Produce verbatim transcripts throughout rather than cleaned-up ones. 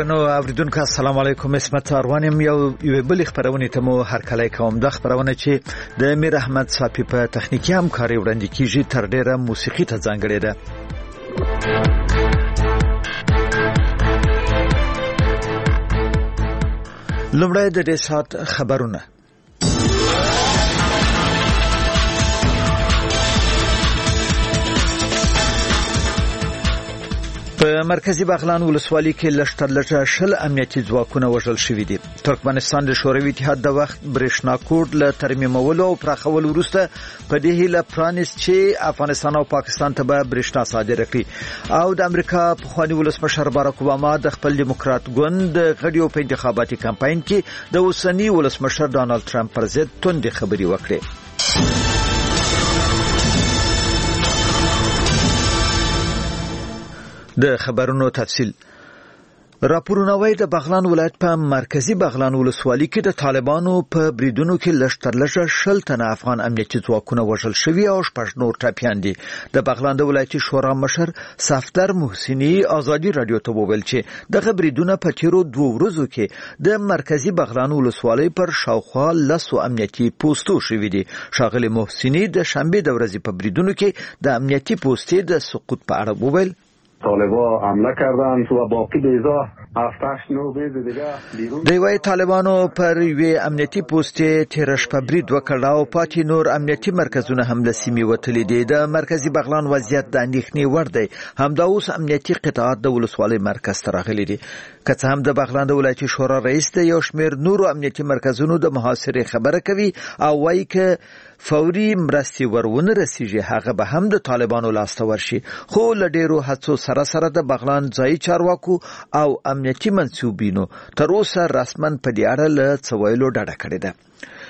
درنو اوریدونکو السلام علیکم. اسمت اروانم یو یو بل خبرونه ته مو هر کله کوم د خبرونه چې د امیر احمد صافی په تخنیکی همکاري وړاندې کیږي تر ډیره موسیقي ته ځانګړې ده. لومړی د دې سات خبرونه. په مرکزی بغلان ولسوالۍ کې لشتر لټه شل امنیتي ځواکونه وژل شوي دي. ترکمنستان د شوروي اتحاد د وخت برېښنا کوډ له ترمیمولو او پراخولو وروسته په دې هیله پرانیست چې افغانستان او پاکستان ته به برېښنا صادره کړي. او د امریکا پخوانی ولسمشر باراک اوباما د خپل دیموکرات ګوند غړیو په انتخاباتي کمپاین کې د اوسنی ولسمشر ډانلډ ټرمپ پر ضد توندې خبرې وکړې. د خبرونو تفصیل. راپورونه وايي د بغلان ولایت په مرکزی بغلان ولسوالۍ کې د طالبانو په بریدونو کې لشتر لږه شل تنه افغان امنیتي ځواکونه وژل شوي او شپږ نور ټپیان دي. د بغلان د ولایتي شورا مشر صفدر محسنی ازادي رادیو ته وویل چې دغه بریدونه په تیرو دوه ورځو کې د مرکزی بغلان ولسوالۍ پر شاوخوا لسو امنیتي پوسټو شوي دي. ښاغلي محسنی د شنبه د ورځې په بریدونو کې د امنیتي پوسټې د سقوط په اړه وویل. طالبان حمله کردند و باقی بیزا هفتش نو بیز دیگه بیرون دوی طالبانو پر یوې امنیتي پوسټې تیر شپه برید وکړ او پاتې نور امنیتي مرکزونه هم له سیمې وتلي دي. د مرکزی بغلان وضعیت د اندېښنې وړ دی. همدا اوس امنیتي قطاعات د ولسوالۍ مرکز ته راغلي دي. که څه هم د بغلان د ولایتي شورا رئیس د یو شمېر نورو امنیتي مرکزونو د محاصرې خبره کوي او وایي که فوري مرستې ورونه رسیږي هغه به هم د طالبانو لاسته ورشي. خو له ډیرو هڅو سره سره د بغلان ځایي چارواکو او امنیتي منسوبینو تر اوسه رسما په دې اړه له څه ویلو ډډه کړې ده.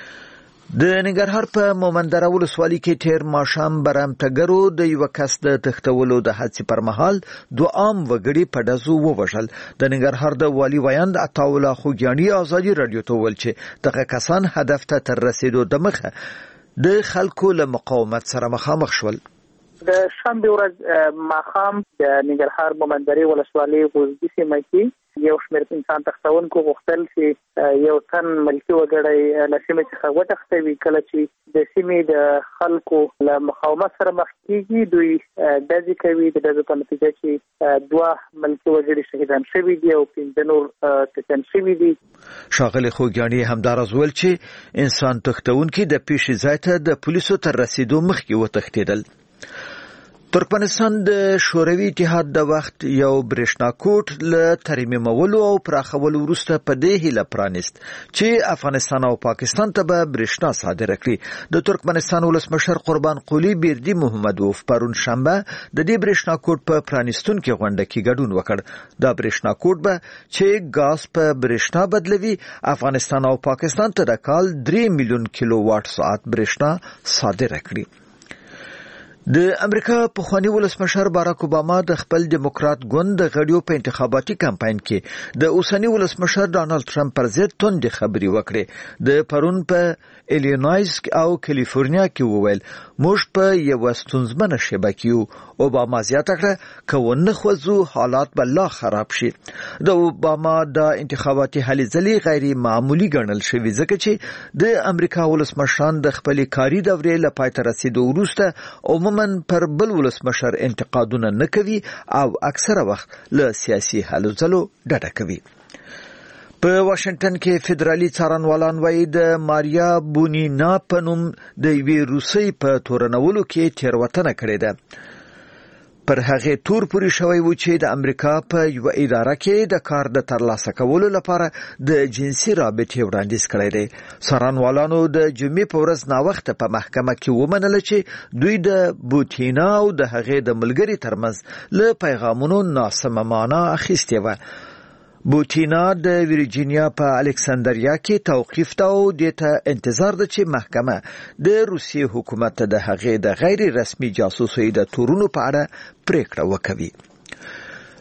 د ننګرهار په مومندره ولسوالۍ کې تیر ماښام برمتګرو د یو کس د تښتولو د هڅې پر مهال دوه عام وګړي په ډزو ووژل. د ننګرهار د والي ویاند عطاالله خوږیاڼي ازادي رادیو ته وویل چې دغه کسان هدف ته تر رسیدو دمخه د خلکو له مقاومت سره مخامخ شول. د شنبه ورځ ماښام د ننګرهار مومندرې ولسوالۍ غوزګي سیمه کې یو شمېر انسان تښتونکو غوښتل چې یو تن ملکي وګړی له سیمې څخه وتښتوي. کله چې د سیمې د خلکو له مقاومت سره مخ کېږي دوی ډزې کوي. د ډزو په نتیجه کې دوه ملکي وګړي شهیدان شوي دي او پنځه نور ټپیان شوي دي. ښاغلي خوږیاڼي همداراز وویل چې انسان تښتونکي د پیښې ځای ته د پولیسو تر رسیدو مخکې وتښتېدل. ترکمنستان د شوروي اتحاد د وخت یو برېښنا کوټ له ترمیمولو او پراخولو وروسته په دې هیله پرانیست چې افغانستان او پاکستان ته به برېښنا صادره کړي. د ترکمنستان ولسمشر قربان قلی بیردي محمدوف پرون شنبه د دې برېښنا کوټ په پرانیستونکو غونډه کې ګډون وکړ. دا برېښنا کوټ به چې ګاز په برېښنا بدلوي افغانستان او پاکستان ته د کال درې میلیون کیلو واټ ساعت برېښنا صادره کړي. د امریکا پخوانی ولسمشر باراک اوباما د خپل دیموکرات ګوند د غړیو په انتخاباتي کمپاین کې د اوسنی ولسمشر ډانلډ ټرمپ پر ضد توندې خبرې وکړې. د پرون په ایلینویز او کالیفورنیا کې وویل موږ په یو ستونزمنه شیبه کې یو. اوباما زیاته کړه که ونه خوځو حالات به لا خراب شي. د اوباما د انتخاباتي هلې ځلې غیر معمولی ګڼل شوي ځکه چې د امریکا ولسمشران د خپلې کاري دورې له پای ته رسیدو وروسته عموما پر بل ولسمشر انتقادونه نه کوي او اکثره وخت له سیاسي هلو ځلو ډډه کوي. په واشنگټن کې فدرالي څارنوالان وايي د ماریا بونینا په نوم د یوې روسۍ په تورنولو کې تېروتنه کړې ده. پر هغه تور پوری شوی و چې د امریکا په یو اداره کې د کار د ترلاسه کولو لپاره د جنسي رابطې وړاندیز کړی دی. څارنوالانو د جمعې په ورځ ناوخته په محکمه کې ومنله چې دوی د بوتینا او د هغې د ملګري ترمنځ له پیغامونو ناسمه معنا اخیستې وه. بوتینا د ویرجینیا په الکسندریا کې توقیف ته او دته انتظار ده چې محکمه د روسیې حکومت ته د هغې د غیر رسمي جاسوسۍ د تورونو په اړه پریکړه وکړي.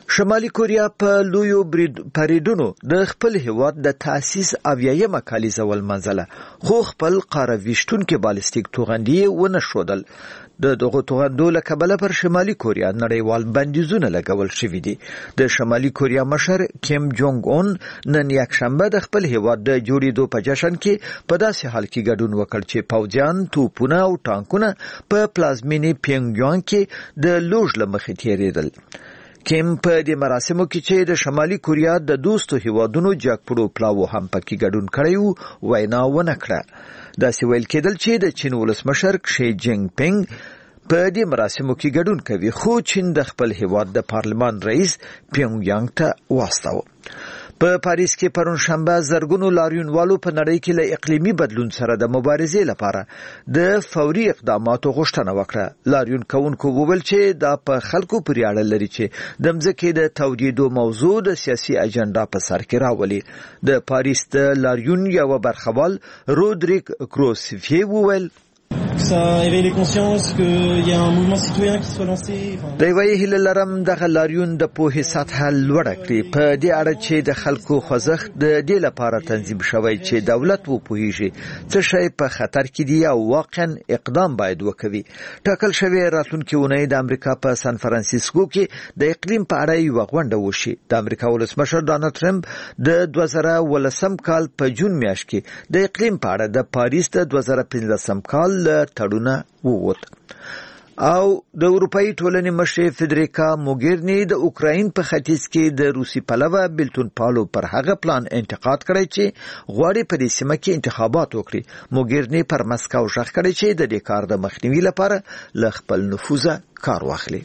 شمالي کوریا په لویو پریډونو د خپل هیواد د تاسیس اویایمه کالیزه ولمنځله، خو خپل قاره ویشتونکي بالستیک توغندي ونه ښودل. د دغو توغندو له کبله پر شمالي کوریا نړیوال بندیزونه لګول شوي دي. د شمالي کوریا مشر کیم جونګ اون نن یکشنبه د خپل هیواد د جوړېدو په جشن کې په داسې حال کې ګډون وکړ چې پوځیان توپونه او ټانکونه په پلازمینې پیونګیانګ کې د لوژ له مخې تېرېدل. کیم په دې مراسمو کې چې د شمالي کوریا د دوستو هیوادونو جاکپړو پلاو هم پکې ګډون کړی و، وینا ونه کړه. داسې ویل کېدل چې د چین ولسمشر شي جینګ پینګ په دې مراسمو کې ګډون کوي، خو چین د خپل هیواد د پارلمان رئیس پیونګیانګ ته واستاوه. په پاریس کې پرون شنبه زرګونو لاریونوالو په نړۍ کې له اقلیمي بدلون سره د مبارزې لپاره د فوري اقداماتو غوښتنه وکړه. لاریون کوونکو وویل چې دا په خلکو پورې اړه لري چې د مځکې د تودېدو موضوع د سیاسي اجنډا په سر کې راولي. د پاریس د لاریون یو برخوال رودریک کروسفی وویل Ça éveille les consciences qu'il y a un mouvement citoyen qui soit lancé. د وی هله لرم د لاریون د پوهې سطح لوړه کړي په دې اړه چې د خلکو خوځښت د دې لپاره تنظیم شوی چې دولت و پوهیږي څه شی په خطر کې دی او واقعا اقدام باید وکوي. ټاکل شوی راتلونکي اونۍ د امریکا په سان فرانسیسکو کې د اقلیم په اړه یو غونډه وشي. د امریکا ولسمشر ډانلډ ټرمپ د دوه زره ولسم کال په جون میاشت کې د اقلیم په اړه د پاریس د دوه زره پنځلسم کال تړونه ووت. او د اروپאי ټولنې مشر فدریکا موګیرني د اوکراین په ختیځ کې د روسي پلوه بلتون پالو پر هغه پلان انتقاد کړی چې غواړي په دې سیمه کې انتخابات وکړي. موګیرني پر مسکو ژغ کړی چې د دې کار د مخنیوي لپاره له خپل نفوذ کار واخلي.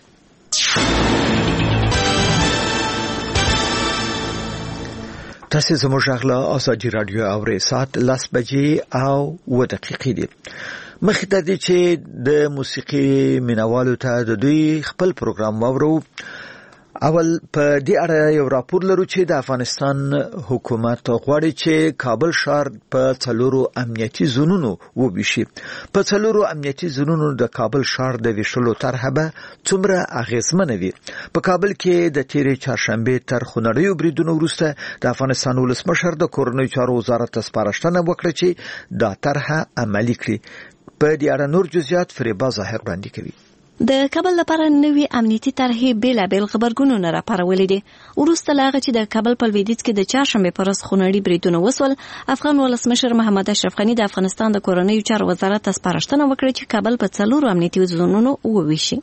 تاسو زموږ غلا ازادي رادیو اورئ، ساعت لاس بجې او و دقیقې دي. مخکې ته دي چې د موسیقي مینوالو ته د دوی خپل پروګرام واورو. اول په دې اړه یو راپور لرو چې د افغانستان حکومت غواړي چې کابل ښار په څلورو امنیتي زونونو وویشي. په څلورو امنیتي زونونو د کابل ښار د ویشلو طرحه به څومره اغیزمنه وي. په کابل کې د تیرې چهارشنبې تر خونړیو بریدونو وروسته د افغانستان ولسمشر د کورنیو چارو وزارت ته سپارښتنه وکړه چې دا طرحه عملي کړي. په دې اړه نور جزئیات فریبا ظاهر وړاندې کوي. د کابل لپاره نوې امنیتي طرحې بیلابیل خبرګونونه راپارولې دي. وروسته له هغه چې د کابل په لویدیځ کې د چهارشنبې په ورځ خونړي بریدونه وسول، افغان ولسمشر محمد اشرف غني د افغانستان د کورنیو چارو وزارت ته سپارښتنه وکړه چې کابل په څلورو امنیتي زونونو وویشي.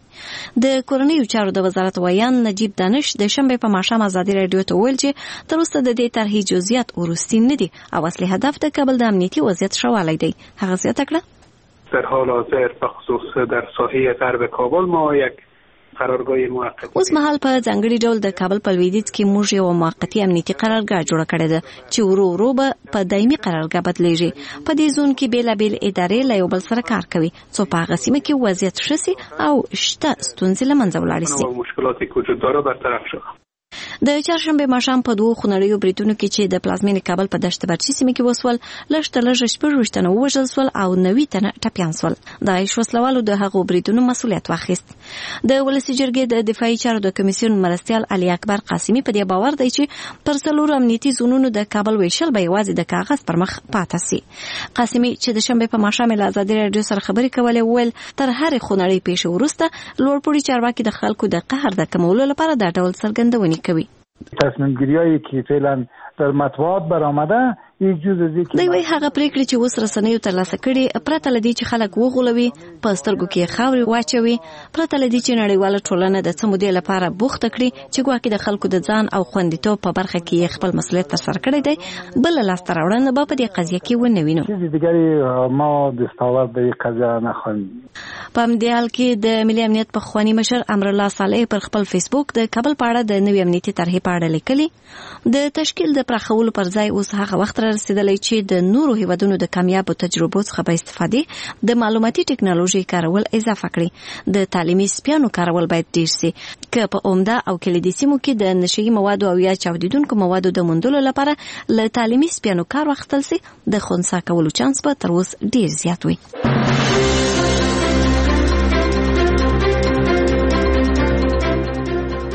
د کورنیو چارو د وزارت ویان نجیب دانش د شنبې په ماښام ازادي رادیو ته ویل چې تر اوسه د دې طرحې جزئیات وروستي نه دي او اصلي هدف د کابل د امنیتي وضعیت ښه والی دی. هغه زیاته کړه در حال حاضر بخصوص در ساحه غرب کابل ما یک قرارگاه موقت اوس مهال په ځانګړي ډول د کابل په لویدیځ کې موږ یو موقتي امنیتي قرارګاه جوړه کړې ده چې ورو ورو به په دایمي قرارګاه بدلیږي. په دې زون کې بیلابیل ادارې له یو بل سره کار کوي څو په هغه سیمه کې وضعیت ښه سي او شته ستونزې له منځه ولاړې سي. مشکلاتی که وجود داره برطرف شود. د چهارشنبې ماښام په دوه خونړیو بریدونو کې چې د پلازمینې کابل په دشت برچي سیمه کې وسول، لږ تر لږه شپږ ویشت تنه ووژل سول او نوي تنه ټپیان سول. داعش وسلوالو د هغو بریدونو مسؤلیت واخیست. د ولسي جرګې د دفاعي چارو د کمیسیون مرستیال علي اکبر قاسمي په دې باور دی چې پر څلورو امنیتي زونونو د کابل ویشل به یوازې د کاغذ پر مخ پاتې سي. قاسمي چې د شنبې په ماښام له ازادي رادیو سره خبرې کولې وویل تر هرې خونړۍ پیښې وروسته لوړپوړي چارواکي د خلکو د قهر د کمولو لپاره دا ډول څرګندونې کوي. تصمیم گیریایی که فعلا در مطبوعات برآمده یک جزء از یک دی وی هغه پریکړې چې اوس رسنیو ترلاسه کړي پرته لدی چې خلک وغولوي، په سترګو کې خاورې واچوي، پرته لدی چې نړیواله ټولنه د څه مودې لپاره بوخت کړي چې ګواکې د خلکو د ځان او خوندیتوب په برخه کې خپل مسؤلیت ترسره کړی دی. بل لاسته راوړنه به په دې قضیه کې ونه وینو. چیز دیگری ما دستاورد به یک قضیه نخواهیم. په همدې حال کې د ملي امنیت پخوانی مشر امرالله صالح پر خپل فیسبوک د کابل په اړه د نوې امنیتي طرحې په اړه لیکلي. د تشکیل د پراخولو پر ځای اوس هغه وخت رسیدلی چې د نورو هیوادونو د کامیابو تجربو څخه به استفادې د معلوماتي ټکنالوژي کارول اضافه کړي. د تعلیمي سپیانو کارول باید ډیر سي که په عمده او کلیدي سیمو کې د نشهي موادو او یا چاودیدونکو موادو د موندلو لپاره له تعلیمي سپیانو کار واخیستل سي د خنثی کولو چانس به تر اوسه ډیر زیات وي.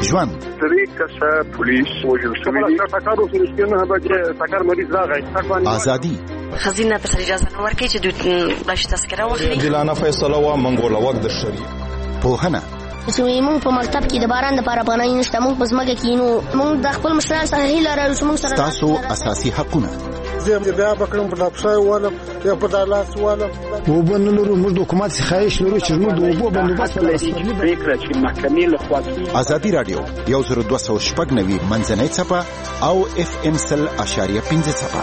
ژوند درې کسه پولیس وژل شوي دي. ټکر اوس رښتیا نه بچي ټکر مریض راغی. ازادي خزینه ته اجازه نه ورکړي چې دوی بلش تذکره واخلي. عادلانه فیصله و منګوله وخت د شریعت. پوهنه موږ په مکتب کې د باران د پاره پناه نشته. موږ په ځمکه کې نو موږ د خپل مشرانو سره هیله لرو چې موږ سره تاسو اساسي حقونه زه بیا بکرم په افسای ولم یا په دالاس ولم وبنلو موږ د حکومت څخه خواهش لرو چې موږ د وبو بندوبست پریکړه چې محکمې له خوا ازادي رادیو یو زر دوه سوه شپږ نوي منځنۍ څپه او اف ام سل اشاریه پنځه څپه.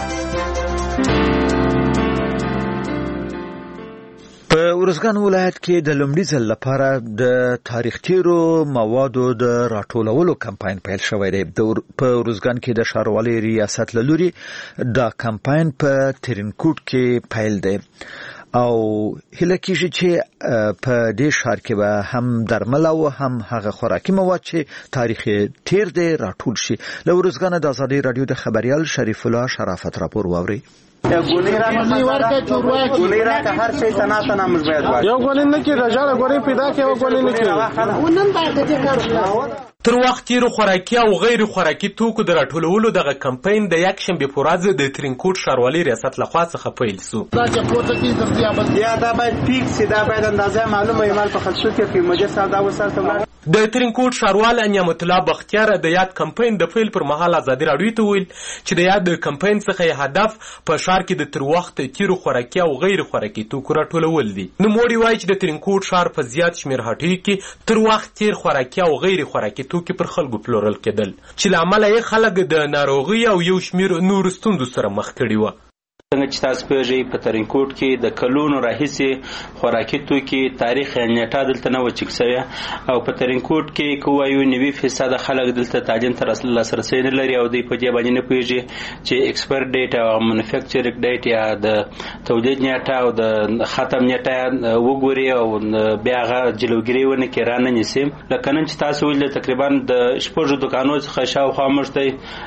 په ارزګان ولایت کې د لومړي ځل لپاره د تاریخ تیرو موادو د راټولولو کمپاین پیل شوی دی. په ارزګان کې د ښاروالۍ ریاست له لوري دا کمپاین په ترینکوټ کې پیل دی او هله کېږي چې په دې ښار کې به هم درمل او هم هغه خوراکي مواد چې تاریخ تیر دی راټول شي. له ارزګان د ازادي رادیو د خبريال شریف الله شرافت راپور واوري. ګولې را مې ورکه چوروا ګولې را که هر شي تناسب نه مش باید یو ګولې نه کې رجاله ګولې پیدا کې او ګولې نه کې ونن باید دې کار. تر وخت تیرو خوراکي او غیر خوراکي توکو د راټولولو دغه کمپاین د یکشنبه په ورځ د ترینکوټ ښاروالۍ ریاست لخوا څخه پیل شو. دا چې پورته کې د ضیافت یا دا باید فیکس دا باید اندازه معلومه ایمال په خلصو کې په مجلس دا وسره د ترینکوټ ښاروال نعمت الله بختیار د یاد کمپاین د پیل پر مهال ازادي راډیو ته ویل چې د یاد کمپاین څخه هدف په ښار کې د تر وخت تیرو خوراکي او غیر خوراکي توکو راټولول دي. نو موړي وایي چې د ترینکوټ ښار په زیات شمیر هټیو کې تر وخت تیر خوراکي او غیر خوراکي توکي پر خلکو پلورل کېدل چې له امله یې خلک د ناروغي او یو شمیر نور ستونزو سره مخ کړي وو. څنګه چې تاسو پیژې په ترینکوټ کې د کلونو راهیسې خوراکي توکي تاریخ نیټه دلته نه و چک شوی او په ترینکوټ کې کوایو نوي فیصد خلک دلته تاجن تر اصل لاسرسي نه لري او دوی په دې باندې نه پیژې چې ایکسپایر ډیټ او مانیفیکچرینګ ډیټ یا د تولید نیټه او د ختم نیټه وګوري او بیا هغه جلوګیري ونه کې رانه نيسي. لکه نن چې تاسو ویل تقریبا د شپږو دکانو څخه شاوخوا مشته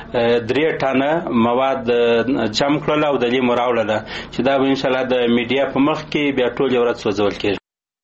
درې ټانه مواد جمع کړل او د راوړله چې دا به ان شاء الله د میډیا په مخ کې بیا ټول ورځ سوځول کېږي.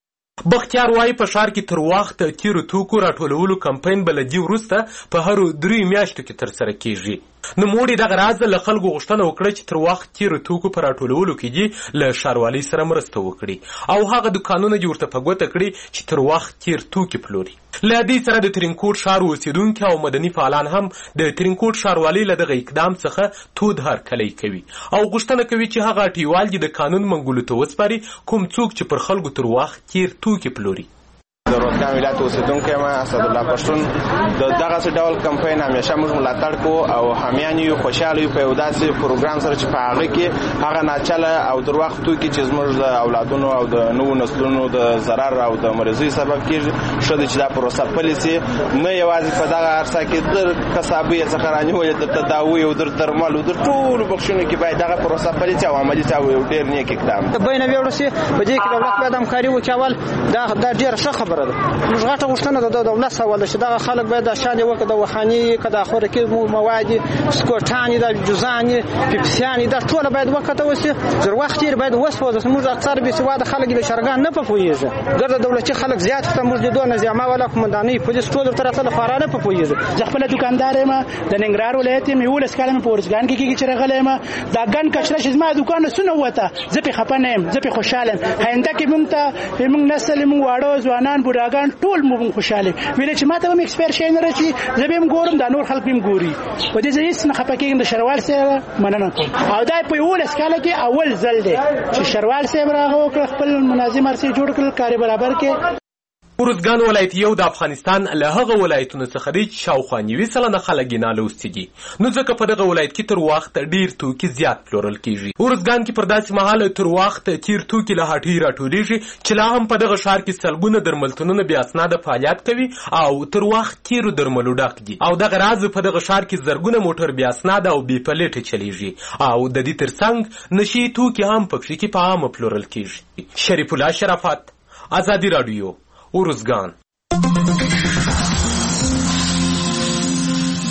بختیار وايي په ښار کې تر وخت تیرو توکو راټولولو کمپاین بلدي وروسته په هرو درې میاشتو کې ترسره کېږي. نو موړي دغه راز له خلکو غوښتنه وکړه چې تر وخت تیرو توکو په راټولولو کې دي له ښاروالۍ سره مرسته وکړي او هغه دکانونه دې ورته په ګوته کړي چې تر وخت تیر توکي پلوري. له دې سره د ترینکوټ ښار اوسیدونکي او مدني فعالان هم د ترینکوټ ښاروالۍ له دغه اقدام څخه تود هرکلی کوي او غوښتنه کوي چې هغه اټیوال دې د قانون منګولو ته وسپاري کوم څوک چې پر خلکو تر وخت تیر توکي پلوري. د روزګان ولایت اوسیدونکی یم اسد الله پښتون. د دغسې ډول کمپاین همیشه موږ ملاتړ کوو او همیان یو خوشحاله یو په یو داسې پروګرام سره چې په هغه کې هغه ناچله او در وخت توکي چې زموږ د اولادونو او د نوو نسلونو د ضرر او د مرضۍ سبب کېږي ښه ده چې دا پروسه پلې سي نه یوازې په دغه عرصه کې در کسابۍ څخه رانیولې در تداوي او در درمل او در ټولو بخښونو کې باید دغه پروسه پلې سي او عملي سي او یو ډېر نیک اقدام د بین ویړو سي په دې کې دولت باید همکاري وکړي. اول دا دا ډېره ښه خبره ده. موږ غاټه غوښتنه د دولت سوال ده چې دغه خلک باید د شان وکړي د وخاني کده خوراکي مواد سکوټاني د جوزاني پیپسیاني دا ټول باید وکړه وسی زر وخت یې باید وسوځه. موږ اکثر به سواده خلک به شرګان نه پپويږي ګرځه دولتي خلک زیات ته موږ د دوه نظام ولا کومنداني پولیس ټول تر څه خارانه پپويږي. ځ خپل دکاندار ما د ننګرهار ولایت مې ولس کلمه پورزګان کې کې چې رغلې ما دا ګن کچره چې ما دکان سونه وته زه په خپنه يم زه په خوشاله هنده کې مونږ ته مونږ نسل مونږ واړو ځوانان بوډاګان ټول مونږ خوشاله ویل چې ماته مې ایکسپایر شي نه رچی زه به ګورم دا نور خلک هم ګوري په دې ځای څخه خپکه د شروال سره مننه کوم او دا په ولس کله کې اول ځل دی چې شروال سره راغو خپل منظم ارسي جوړ کړل کاری برابر کې. ارزګان ولایت یو د افغانستان له هغه ولایتونو څخه دی چې شاوخوا نوي سلنه خلک یې ناله اوسېږي. نو ځکه په دغه ولایت کې تر وخت ډېر توکي زیات پلورل کېږي. ارزګان کې پر داسې مهال تر وخت تیر توکي له هټۍ راټولېږي چې لا هم په دغه ښار کې سلګونه درملتونونه بې اسناده فعالیت کوي او تر وخت تیرو درملو ډک دي او دغه راز په دغه ښار کې زرګونه موټر بې اسناده او بې پلیټه چلیږي او د دې ترڅنګ نشي توکي هم پکښې کې په عامه پلورل کېږي. شریف الله شرافت، ازادي راډیو، ارزګان.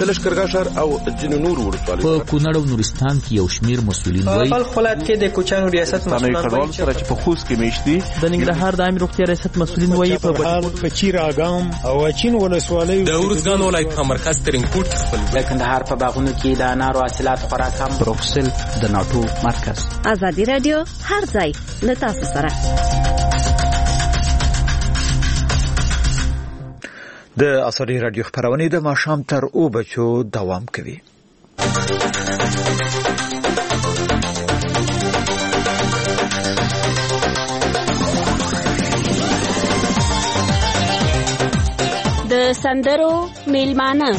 د لښکرګاه ښار او ځینو نورو ولسوالیو په کونړ او نورستان کې یو شمېر مسؤلین وایي په بلخ ولایت کې د کوچیانو ریاست مسؤلین وایي چې په خوست کې میشتي د ننګرهار د عامه روغتیا ریاست مسؤلین وایي په بهار په چیر اګام او اچین ولسوالیو د ورزګان ولایت په مرکز ترینکوټ خپل د کندهار په باغونو کې د انارو حاصلات خورا کم. بروکسل د ناټو مرکز. ازادي رادیو هر ځای له تاسو سره. د ازادي رادیو خبرونه د ماښام تر او بچو دوام کوي. د سندرو میلمانه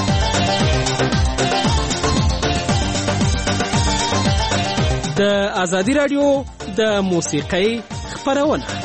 د ازادي رادیو د موسیقۍ خبرونه.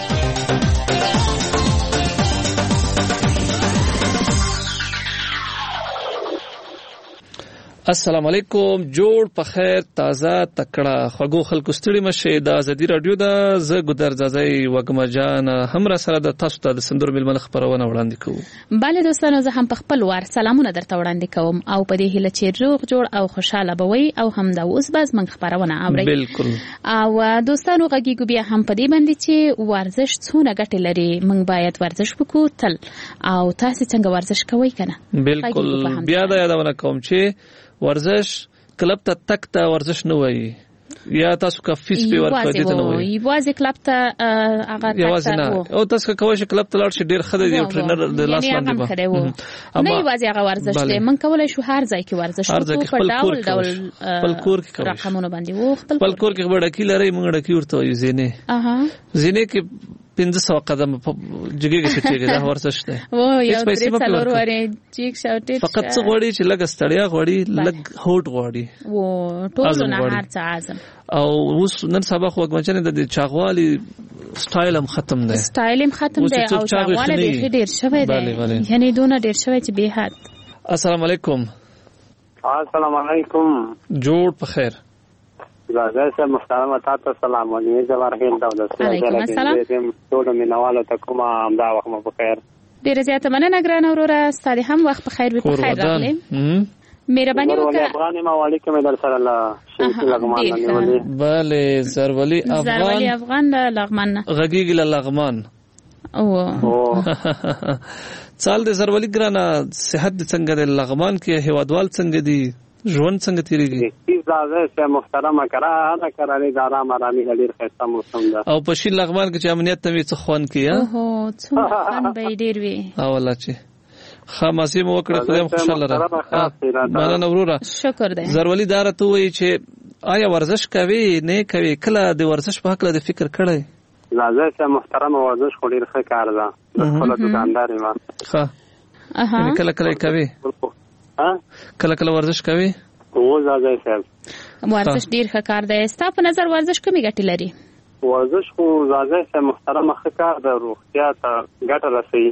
السلام علیکم، جوړ په خیر، تازه تکړه خوږو خلکو ستړي مشه. د ازادي رادیو د ز ګدر ځای وګما جان هم را سره د تاسو ته د سندرو ملمن خبرونه وړاندې کوو. bale دوستانو، زه هم په خپل وار سلامونه درته وړاندې کوم او په دې هیله چې روغ جوړ او خوشاله بوي او هم دا اوس باز من خبرونه اوري. بالکل. او دوستانو غږیږو بیا هم په دې باندې چې ورزش څونه ګټه لري، موږ باید ورزش وکړو تل. او تاسو څنګه ورزش کوئ کنه؟ بالکل. بیا دا یادونه کوم چې ورزش کلب ته تک ته ورزش نه وایي، یا تاسو کا فیس په ورکړه دي نه وایي. یوازې کلب ته هغه یوازې نه، او تاسو کوی چې کلب ته لاړ شي ډیر خدای دی ټرینر د لاس باندې به نه یوازې هغه ورزش دی، من کولای شو هر ځای کې ورزش وکړو په ډول ډول خپل کور کې کوي، رقمونه باندې وو خپل کور کې وړکی لري، موږ ډکی ورته وایو زینه. اها زینه کې پنځه سوه قدم جګیږي چې تیږي دا ورزش دی. او یو درې څلور واره چیک شاوټ فقط څه غوړي چې لګ ستړیا غوړي، لګ هوټ غوړي، و ټول نه هر څه اعظم. او اوس نن سبا خو وګمچنه د چاغوالي سټایل هم ختم دی، سټایل هم ختم دی او چاغواله به ډیر شوی دی، یعنی دونه ډیر شوی چې به حد. السلام علیکم. السلام علیکم. جوړ په خیر. زه سه محترم تاسو سلام علیکم. زبر هیل دولت علیکم السلام. ټول مینواله ته کومه امدا وخت مو په خیر. ډیره زیاته مننه ګران اوروره، ستاسو هم وخت په خیر وي. په خیر راغلی. مهرباني وکړه. افغان ما علیکم در سره الله شي لغمان باندې. bale زرولي افغان زرولي افغان لغمان غږیږي لغمان. او څال د زرولي ګرانه صحت څنګه د لغمان کې هوادوال څنګه دي، ژوند څنګه تیریږي؟ زه سه محترمه کرا دا کرانې د آرام آرامي ډیر ښه موسم ده. او په شین لغمان کې چې امنیت ته څه خوان کیه؟ اوه څومره خوان به ډیر وي. او الله چې خاماسي مو وکړه، خدای خوشاله را. مننه وروره. شکر دی. زرولي دار ته وایي چې آیا ورزش کوي نه کوي؟ کله د ورزش په حق له فکر کړی؟ زه سه محترمه ورزش خو ډیر ښه کار ده، خپل دکاندار یم. ښه. اها کله کله کوي؟ ها کله کله ورزش کوي؟ او زاده صاحب ورزش ډیر ښه کار دی. ستا په نظر ورزش کومې ګټې لري؟ ورزش خو زاده صاحب محترمه ښه کار دی، روغتیا ته ګټه رسوي.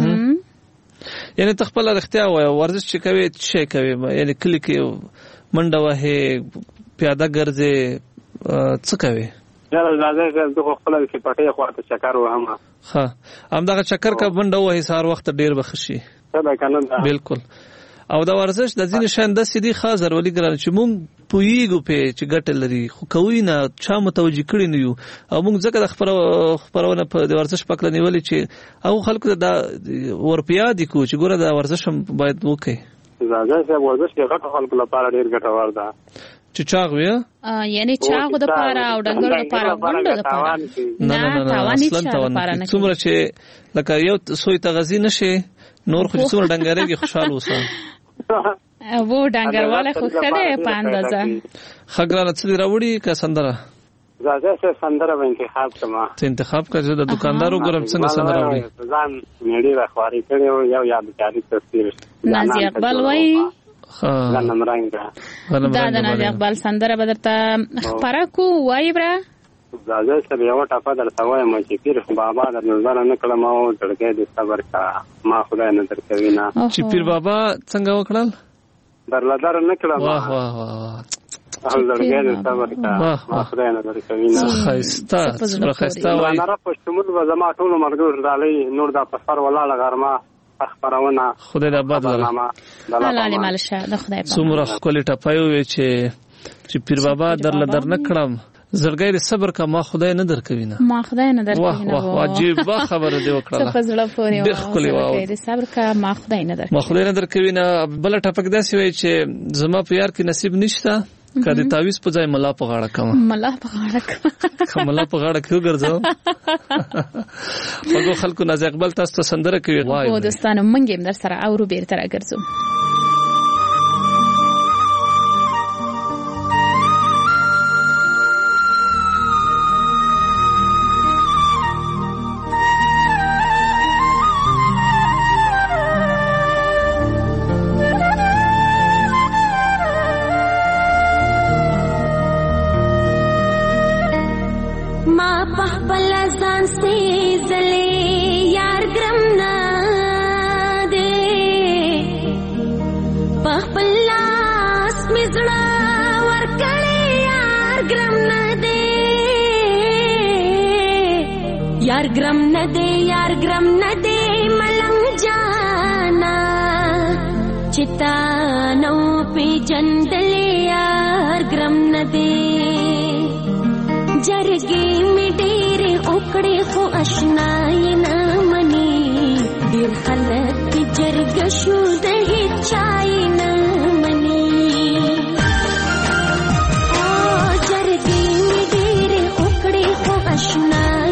یعنی ته خپل اړتیا وایې ورزش چې کوي څه کوي؟ یعنی کلی کې منډه وهې، پیاده ګرځې، څه کوي؟ یاره زاده صاحب زه خپل کې پټې خواته چکر وهم. ښه، همدغه چکر کا منډه وهې سهار وخت ډیر بخشي. بالکل. او دا ورزش د ځینې شان د سیدی خاص ورولي ګران چې مونږ پویګو په چې ګټه لري، خو کوي نه چا متوجي کړی نه یو. او مونږ ځکه د خبرو خبرونه په د ورزش پکله نیولې چې او خلکو د ورپیا دي کو چې ګوره د ورزش هم باید وکړي. زاده چې ورزش یې غټ خلکو لپاره ډیر ګټور ده. چې چاغ وي یعنی چاغ د پاره او ډنګر د پاره غونډه د پاره نه نه نه اصلا توان څومره چې لکه یو سوی تغذی نشي نور خو څومره ډنګرېږي خوشاله اوسه. وو ډنګرواله خو خله په اندازه خګرانه څه راوړي که سندره؟ زاده څه سندره به انتخاب کما. څه انتخاب کړې د دکاندارو ګرم څنګه سندره راوړي؟ ځان نړۍ راخواري کړي یو یادګاري تصویر. نازي اقبال وای ها غنمرنګ دا د نازي اقبال سندره بدرته خبره کو وای برا. زاده څه یو ټاپه درته وایم چې پیر بابا د نظر نه کړم او درګه د صبر کا ما خدای نه درکوي نه. چې پیر بابا څنګه وکړل؟ درلدار نه کړم. واه واه واه او درګه د صبر کا ما خدای نه درکوي نه. خيستا خيستا وای نه را پښتمول و زما ټول مرګور دالي نور دا پسر ولاله غرما خبرونه خدای د آباد ولا الله مالشه د خدای په څومره خپل ټپایو وی چې چې پیر بابا درل در نه کړم زړګی د صبر کا ما خدای نه درکوي نه ما خدای نه درکوي نه واه واه عجیب خبره دی وکړه څه فزړه پورې د خپل واه د صبر کا ما خدای نه درکوي ما خدای نه درکوي نه بل ټپک داسې وی چې زما په یار کې نصیب نشته کله تعویز په ځای ملا په غاړه کوم ملا په غاړه کوم ملا په غاړه کیو ګرځاو وګو خلکو ناز اقبال تاسو ته سندره کوي وای او دوستانو منګم در سره اورو بیرته راګرځو यार ग्रम न दे यार ग्रम न दे मलंग जाना चितानो पे जंदले यार ग्रम न दे जरगे में डेरे उकड़े हो अशनाई न मनी दिल खलत जरग शुद ही चाय न मनी ओ जरगे में डेरे उकड़े हो अशनाई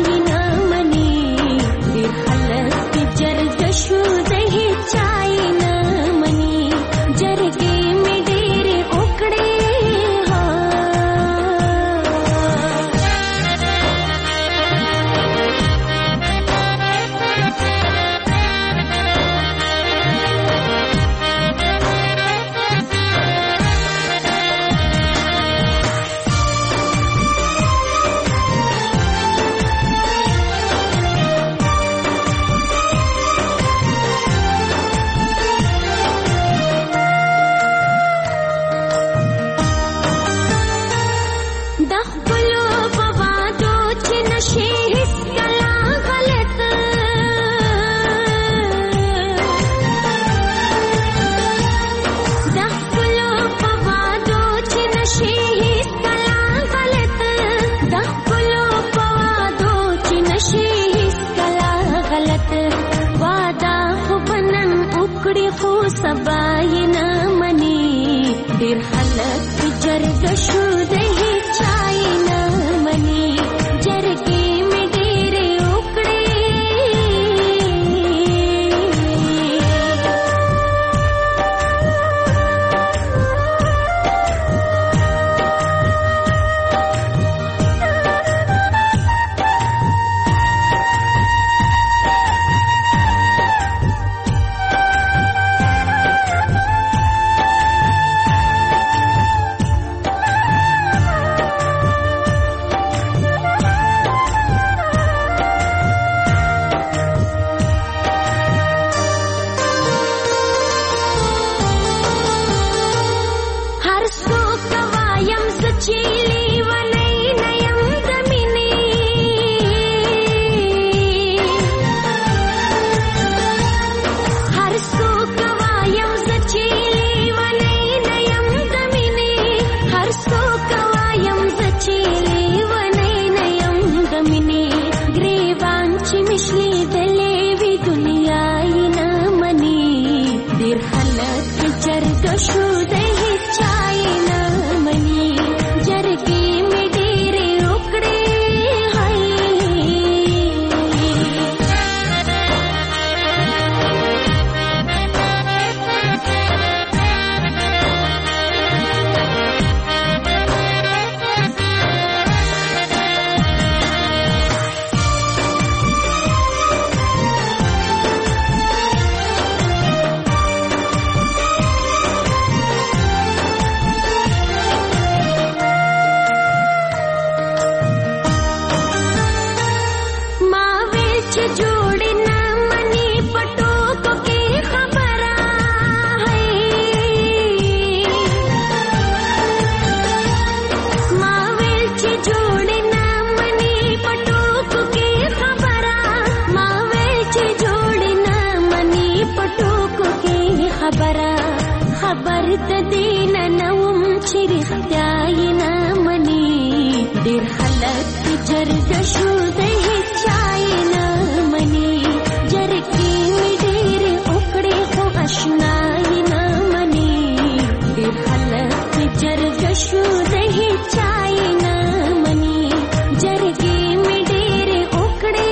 رښتیا نه مني ډېر خلک جرګه شو د هیڅ چای نه مني جرګې مې ډېرې وکړې خو اشنای نه مني ډېر خلک جرګه شو د هیڅ چای نه مني جرګې مې ډېرې وکړې.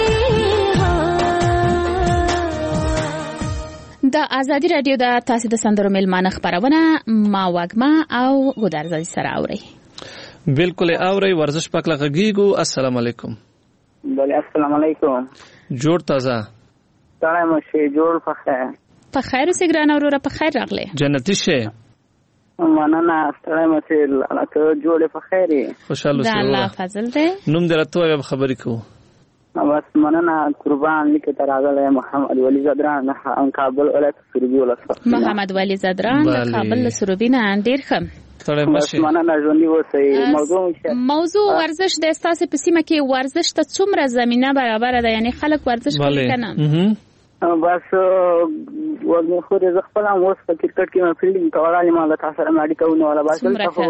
د ازادي رادیو د تاسو د سندرو میلمانه خبرونه ما وګما او ګودرزادي سره اوري. بالکل اوري ورزش پکله غږیږو. السلام علیکم. بله السلام علیکم. جوړ تازه سلام شه جوړ په خیر په خیر اوسې ګران اوره په خیر راغله جنتی شه مننه سلام شه لکه جوړ په خیر خوشاله اوسې الله فضل دې نوم درته وي خبرې کو بس مننه قربان لیک تر راغله محمد ولی زدران ان کابل ولایت سروبي ولایت محمد ولی زدران کابل سروبي نه ډیر ښه موضوع موضوع ورزش د استاسې په سیمه کې ورزش ته څومره زمينه برابر ده یعنی خلک ورزش کوي کنه بس وګورئ خو د خپل اوس په کرکټ کې مې فیلډینګ کولای ما له تاسو سره ماډي کوونه ولا بس افرین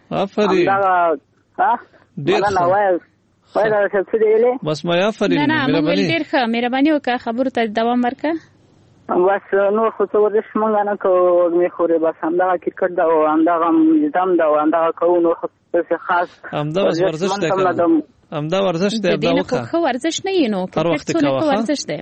دا ها ډیر نه وای وای دا څه څه دی بس ما افرین نه نه مې ډیر ښه مهرباني وکړه خبرو ته دوام ورکړه بس نو خو څه ورزش مونږ نه کوو مې خوري بس همدغه کرکټ دا او همدغه میزدم دا او همدغه کوو نو څه خاص همدغه ورزش دی همدغه ورزش دی دا وکړه خو ورزش نه ینو کرکټ څه ورزش دی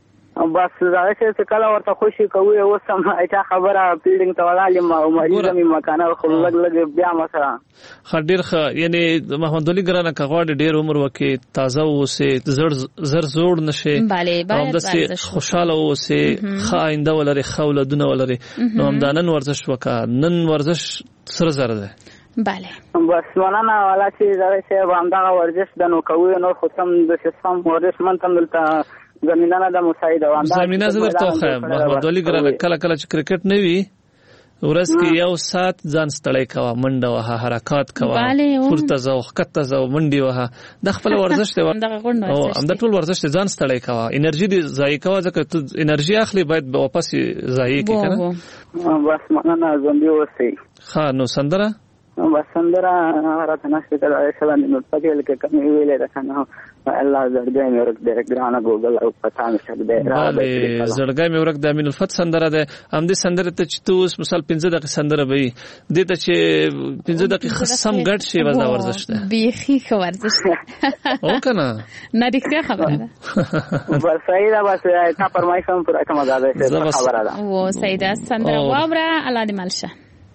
بس دا چې کله ورته خوشي کوي او سم اچا خبره فیلډینګ ته ولاله ما مریض می مکانه خو لګ لګ بیا مثلا خډیر خ یعنی محمد علي ګرانه کغواړ ډیر عمر وکي تازه اوسه زر زر زوړ نشي bale باید ورزش خوشاله اوسه خاینده ولري خولدونه ولري نو همدانن ورزش وکا نن ورزش سره زر ده bale بس مننه ولا چې دا چې باندې ورزش د نو کوي نو خو سم د سم ورزش منتم دلته زمينه نه د مساعده وانده زمينه زه ته خو محمد علي ګرانه کله کله چې کرکټ نه وي ورځ کې یو سات ځان ستړی کوا منډه وها حرکت کوا فرته زو خطه زو منډي وها د خپل ورزش ته او هم د ټول ورزش ته ځان ستړی کوا انرژي دي ضایع کوا ځکه ته انرژي اخلي باید واپس ضایع کی کنه بس مننه زمبي وسی ها نو سندره بس سندره راته نشته کله شلان نو پکې لکه کوم ویلې راکنه الله زړګي مې ورک دې ګرانه ګوګل او پتا نشه دې راځي زړګي مې ورک د امین الفت سندره ده هم دې سندره ته چې تو مثال پنځه دقیقې سندره وي دې ته چې پنځه دقیقې سم ګډ شي وځه ورزش ده بيخي خو ورزش او کنه نه دې خبره ده بس صحیح ده بس تا پرمای کوم پر کومه ده خبره ده و سیده سندره وابره الله دې ملشه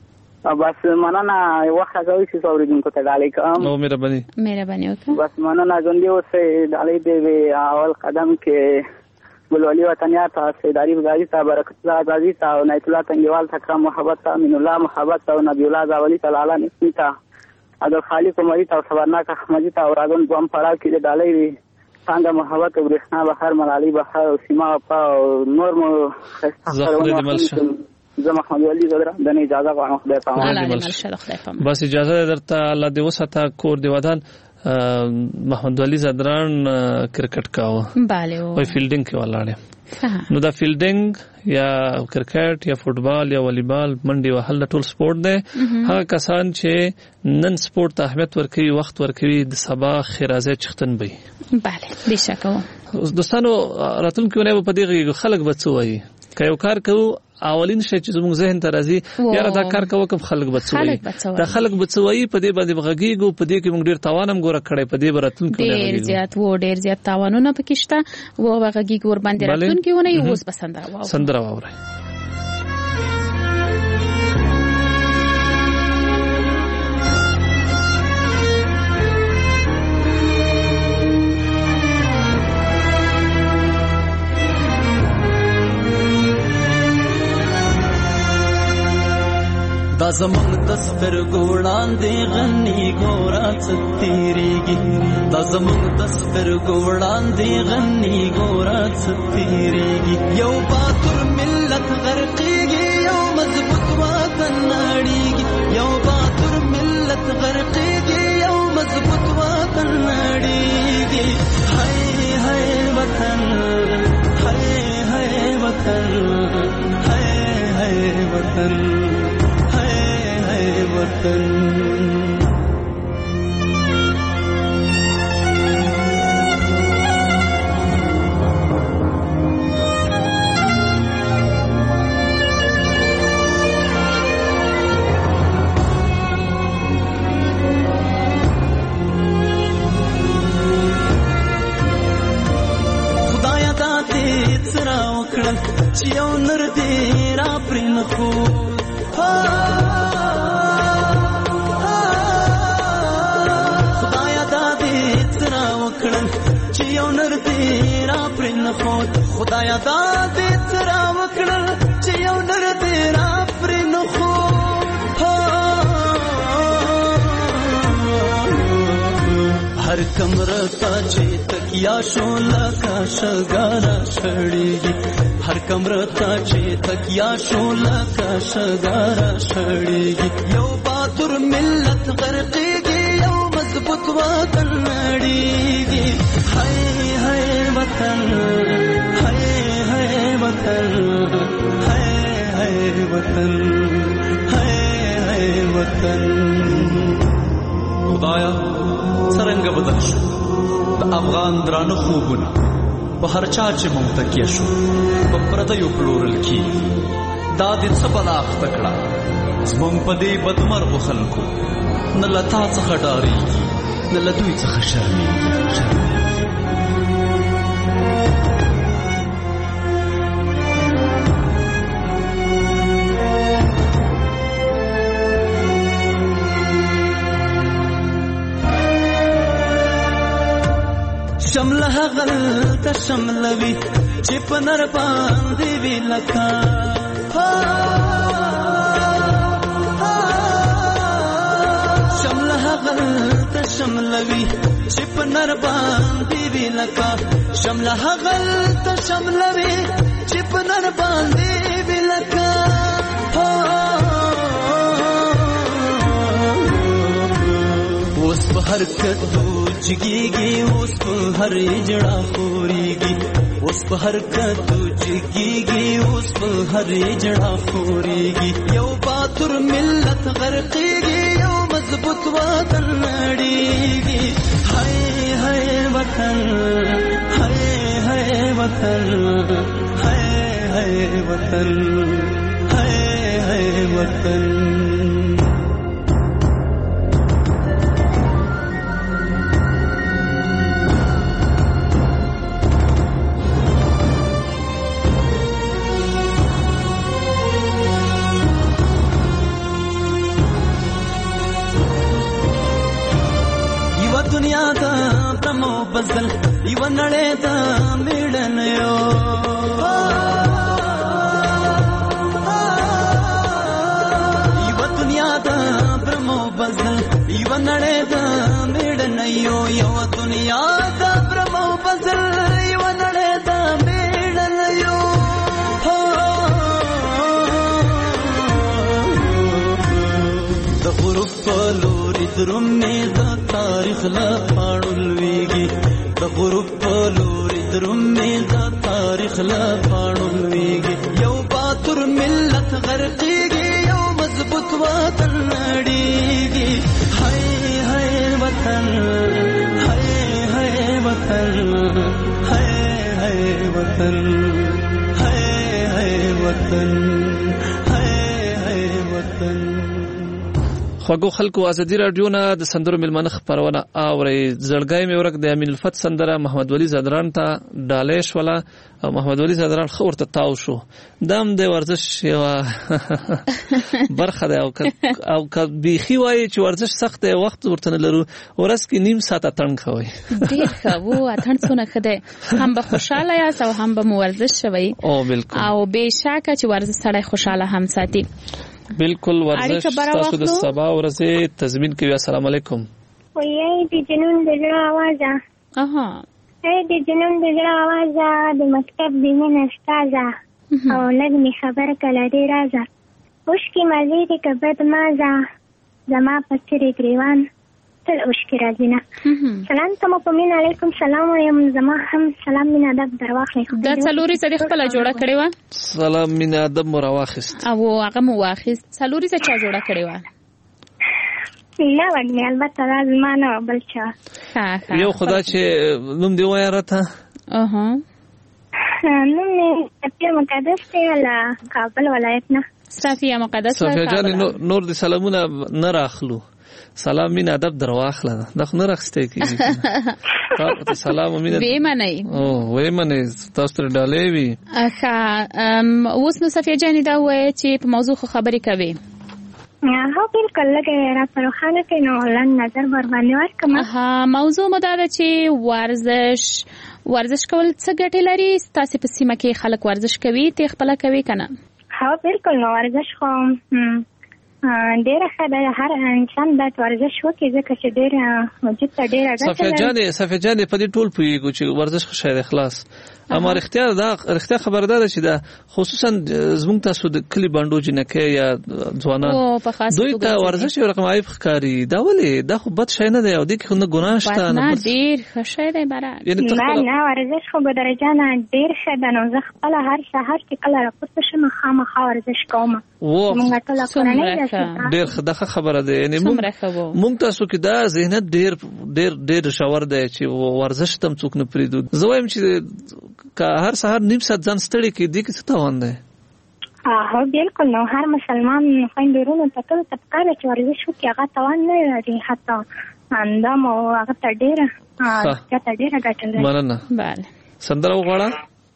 بس مننه وخت راځي چې اوریدونکو ته ډالۍ کوم نو مهرباني مهرباني وکړه بس مننه ژوندۍ اوسئ ډالۍ دې اول قدم کې بلولي وطنیات سید عارف غازی ته برکت الله غازی ته او نایت الله تنگیوال ته کرام محبت ته امین الله محبت ته او نبی الله زاولی ته لاله نسمی ته عبد الخالق عمری ته او صبرناک احمدی ته او راغون قوم پړاو کې ډالۍ وي څنګه محبت او برښنا بهر ملالي بهر او سیما په نور مو خسته زه محمد علي زدرا د نه اجازه غواړم خدای پامان بس اجازه درته الله دې وساته کور دی ودان محمد علي زدران کرکټ کاوه bale وای فیلډینګ کې ولاړې نو دا فیلډینګ یا کرکټ یا فوټبال یا والیبال منډي وهل ټول سپورت دی هغه کسان چې نن سپورت ته اهمیت ورکوي وخت ورکوي د سبا خیرازه چختن بي bale بشکه دوستانو راتلونکي ونه په دې خلک بچوي که یو کار کوو اولین شی چې زموږ ذهن ته راځي یاره دا کار کوو کوم خلک بچوي دا خلک بچوي په دې باندې بغږیږو په دې کې موږ ډیر تاوانم ګوره کړی په دې براتونکو نه ډیر زیات و ډیر زیات تاوانونه پکې شته و بغږیږو ور باندې راتونکو نه یو اوس پسند راو سندره واوري دا زمون د سترګو وړاندې غني ګورا ستيريږي دا زمون د سترګو وړاندې غني ګورا ستيريږي یو باتور ملت غرقيږي یو مضبوط وطن نړيږي یو باتور ملت غرقيږي یو مضبوط وطن نړيږي هاي هاي وطن هاي هاي وطن هاي هاي وطن وطن چې یو نر دې را پرې نه خو خدایا دا دې ترا وکړل چې یو نر دې را پرې نه خو خدایا دا دې ترا وکړل چې یو نر دې را پرې نه خو هر کمره تا چې تکیا شو لکه شګاره شړېږي هر کمره تا چې تکیا شو لکه شګاره شړېږي یو باتور ملت غرقېږي یو مضبوط وطن نړېږي هاي هاي وطن هاي هاي وطن هاي هاي وطن هاي هاي وطن خدایا څرنګه بدل شو د افغان درانه خوبونه په هر چا چې مونږ تکیه شو په پردیو پلورل کېږي دا دې څه بلا اخته کړه زمونږ په دې بدمرغو خلکو نه له تا څخه ډارېږي نه له دوی څخه شرمېږي شمله غل ته شملوي چې په نر باندې وی لکا شمله غل ته شملوي چې په نر باندې وی لکا شمله غل ته شملوي چې په نر باندې وی لکا اوس په حرکت جگیږي اوس په هر اجړه خوريږي اوس په حرکت جگیږي اوس په هر اجړه خوريږي یو باتور ملت غرقېږي یو مضبوط وطن نړېږي هاي هاي وطن هاي هاي وطن هاي هاي وطن هاي هاي وطن دنیا دا برمو بزل یو نړۍ دا میړن یو یو دنیا دا برمو بزل یو نړۍ دا میړن یو یو دنیا دا برمو بزل یو نړۍ دا میړن یو د غروب په لوري درومې د تاریخ لا پاړولويږي د غروب په لوري درومې د تاریخ لا پاړولويږي یو باتور ملت غرقېږي یو مضبوط وطن نړېږي هاي هاي وطن هاي هاي وطن هاي هاي وطن هاي هاي وطن هاي هاي وطن خوږو خلکو ازادي رادیو نه د سندرو ملمنه خبرونه اوري زړګای مې ورک د امین الفت سندره محمد ولی زادران ته ډالیش ولا او محمد ولی زادران خورته تاو شو دام د ورزش یو برخه او او بيخي وای چې ورزش سخت وخت ورته لرو ورس کې نیم ساعت اتن کوي ډیر ښه وو اتن څونه خده هم به خوشاله یا او هم به ورزش شوي او بالکل او بهشکه چې ورزش سره خوشاله هم ساتي بالکل ورزش تاسو د سبا ورځې تضمین کوي. السلام علیکم. وای د جنون د زړه आवाज اها اې د جنون د زړه आवाज د مکتب د مين استاذه او لګني خبر کله دې راځه اوشکي مزید کبد مازه زما پچری گریوان تل اوشکي راځينه سلام تم په مين علیکم سلام یم زما هم سلام مين ادب درواخلې د څلوري صدیق خپل جوړه کړې و سلام مين ادب مرواخست او هغه مو واخست څلوري څه چا جوړه کړې و نه وګنی البته دا زما نه بل چا. یو خدا چې نوم دی وایه راته. اها نوم مې صفیه مقدس دی له کابل ولایت نه. صفیه مقدس صفیه جانې نور د سلامونه نه راخلو. سلام مين ادب درواخله دا خو نه راخسته کیږي. تاسو سلام مين وې منئ او وې منئ تاسو تر ډالې وی. اخا اوس نو صفیه جانې دا وایي چې په موضوع خو خبرې کوي. هو بالکل لکه را پروخانه کې نو لن نظر ور باندې ورکم. ها موضوع مو دا ده چې ورزش ورزش کول څه ګټې لري؟ تاسو په سیمه کې خلک ورزش کوي ته خپل کوي کنه؟ ها بالکل نو ورزش خو ډیره ښه ده هر انسان باید ورزش وکړي ځکه چې ډیره وجود ته ډیره ګټه لري. صفیه جانې صفیه جانې په دې ټول پوهېږو چې ورزش خو شاید اخلاص اما رښتیا دا رښتیا خبره ده چې دا خصوصا زموږ تاسو د کلي بانډو جنکۍ یا ځوانان دوی ته ورزش یو رقم عیب ښکاري. دا ولې دا خو بد شی نه دی او دې کې خو نه ګناه شته نه ډېر ښه شی دی برابر نه نه ورزش خو به درجه نه ډېر ښه ده. نو زه خپله هر سهار چې کله راپورته شم خامخا ورزش کوم. زموږ ټوله کورنۍ ډېر ښه دا ښه خبره ده. یعنې موږ تاسو کې دا ذهنیت ډېر ډېر ډېر ژور دی چې ورزش ته هم څوک نه پرېږدو. زه وایم چې که هر سهار نیم ساعت ځان ستړی کړي دې کې څه تاوان دی؟ هو بالکل نو هر مسلمان خویندو ورونو ته ټولو ته پکار ده چې ورزش وکړي. هغه تاوان نه لري حتی اندام او هغه ته ډېره روغتیا ته ډېره ګټه لري. مننه. بله سندره وغواړه.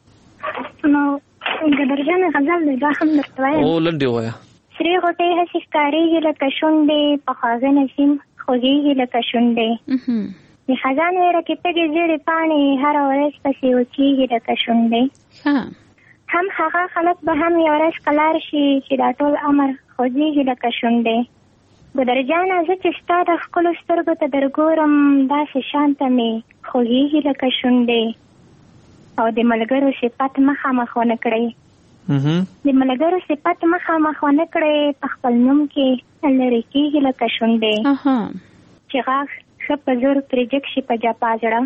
نو ګدرجانې غزل دی دا هم درته وایم. او لنډې ووایه. سرې غوټۍ هسې ښکارېږي لکه شونډې په خواږه نسیم خوږېږي لکه شونډې د خزان ویره کې تږې زیړې پاڼې هره ورځ پسې وچېږي لکه شونډې. هم هغه خلک به هم یو ورځ قلار شي چې دا ټول عمر خوځېږي لکه شونډې. ګدرجانه زه چې ستا د ښکلو سترګو ته درګورم داسې شانته مې خوږېږي لکه شونډې. او د ملګرو صفت مخامخ ونه کړئ د ملګرو صفت مخامخ ونه کړئ په خپل نوم کې لرې کېږي لکه شونډې. چې غاښ ښه په زور پرې جګ شي په جپا زړه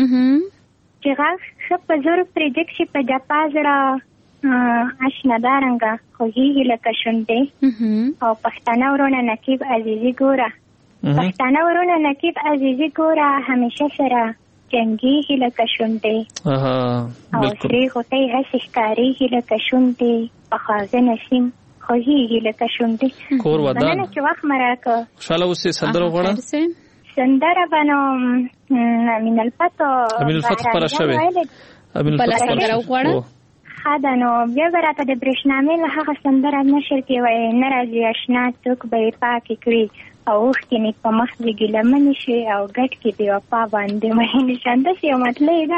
چې غاښ ښه په زور پرې جګ شي په جپا زړه اشنا دارنګه خوږېږي لکه شونډې. او پښتانه ورونه نقیب عزیزي ګوره پښتانه ورونه نقیب عزیزي ګوره همیشه سره جنګېږي لکه شونډې. او سرې غوټۍ هسې ښکارېږي لکه شونډې په خواږه نسیم خوږېږي لکه شونډې. کور ودان مننه چې وخت مې راکړ. خوشحاله اوسې. سندره وغواړه. سندره به نو امین الفتح امین الفتح خپره شوې. بله سندره وغواړه. ښه ده نو بیا به راته د برېښنامې له هغه سندره نشر کې وایي نه راځي اشنا څوک به یې پاکې کړي او اوښکې مې په مخ دې ګیلمنې شي او ګټ کې بې وفا باندې وهي شاندسې یو مطلع ده.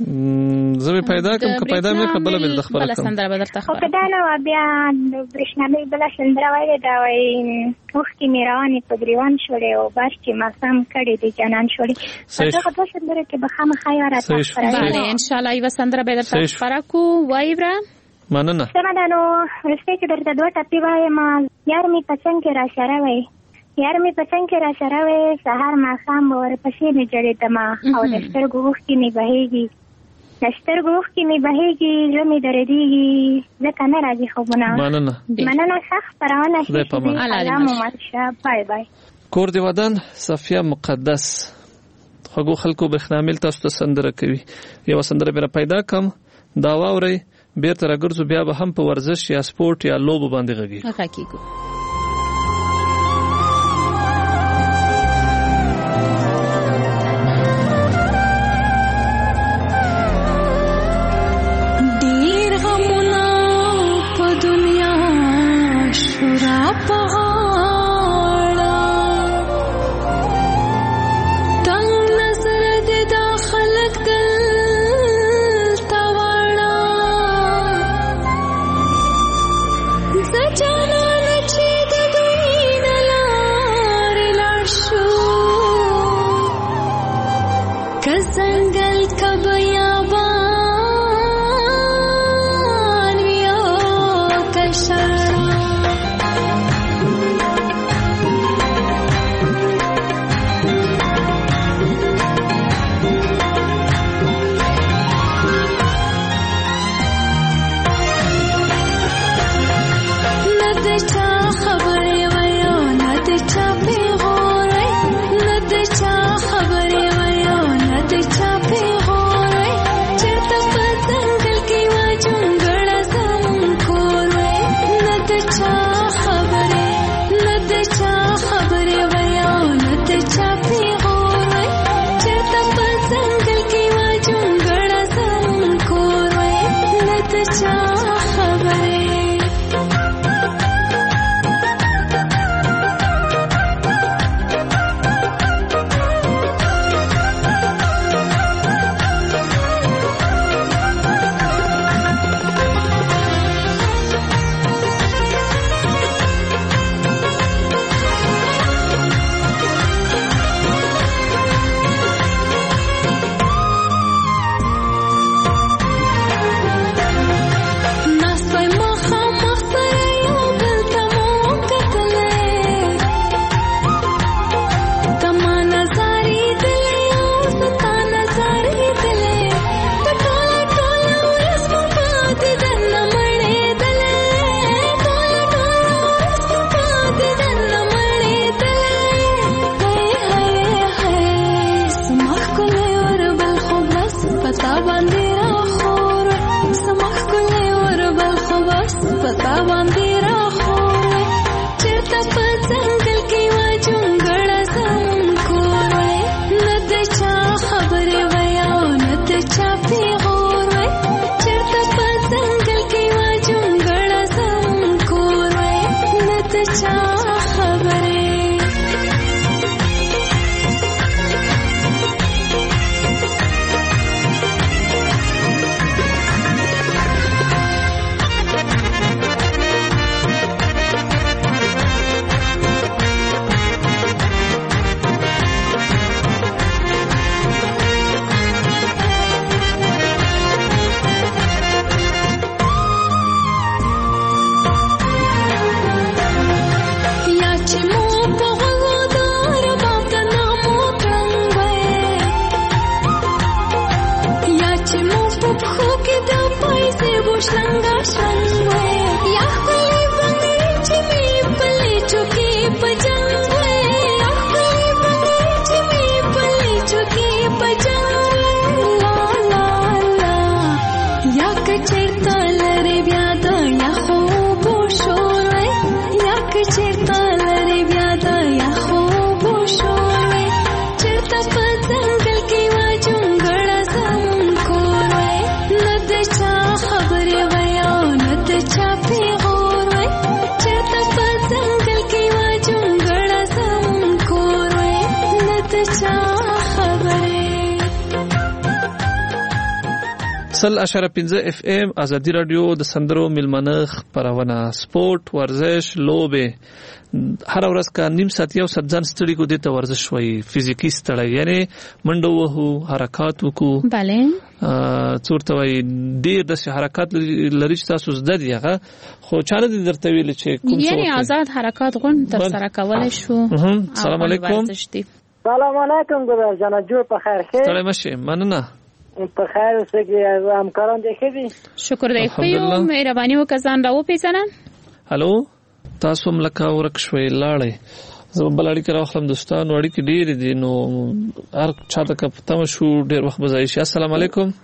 زه مې پیدا کړم که پیدا مې کړم بله مې درته خبره کړم. خو که دا نه وه بیا د برېښنامې بله سندره ویلې ده وایي اوښکې مې روانې په ګریوان شولې او بس چې ماښام کړې د جانان شولې. دغه دوه سندرې کې به خامخا یوه راته خپره بله انشاءالله یوه سندره به درته خپره کړو. وایي وره مننه. سمه ده نو وروستۍ کې درته دوه ټپې وایم. یار مې په څنګ کې را سره وی یار مې په څنګ کې را سره وی سهار ماښام به ورپسې مې جړېدمه او د سترګو اوښکې مې بهېږي د سترګو اوښکې مې بهېږي زړه مې دردېږي ځکه نه راځي خوبونه. مننه مننه ښه خپرونه شي. سلام و مرشه. بای بای. کور د ودان صفیه مقدس خوږو خلکو برېښنامېل تاسو ته سندره کوي. یوه سندره بیا را پیدا کړم دا واورئ بېرته راګرځو بیا به هم په ورزش یا سپورټ یا لوبو باندې غږېږو. Jana چا خبره سل اشاره پنځه اف ام ازادي رادیو د سندرو ملمنه خبرونه سپورت ورزش لوبه هر ورځ کا نیم ساعت یو ساعت ځان ستړي کو دته ورزش وای فزیکی ستړی یعنی منډه وهو حرکات وکړو bale څورته وای ډیر د حرکات لري تاسو زده دیغه خو چاله د درته ویل چې کوم څه یعنی آزاد حرکات غون تر سره کول شو سلام علیکم سلام علیکم ګورا جنا جوړ په خیر خیر سلام شه مننه په خیر اوسه کې همکاران دې ښه دي شکر دې خو مهرباني وکړه راو پیژنه هالو تاسو هم لکه ورکښوي لاړې زه بل اړیکه راخلم دوستان اړیکې ډېرې دي نو هر چاته که پتم شو ډېر وخت به ځای شي السلام علیکم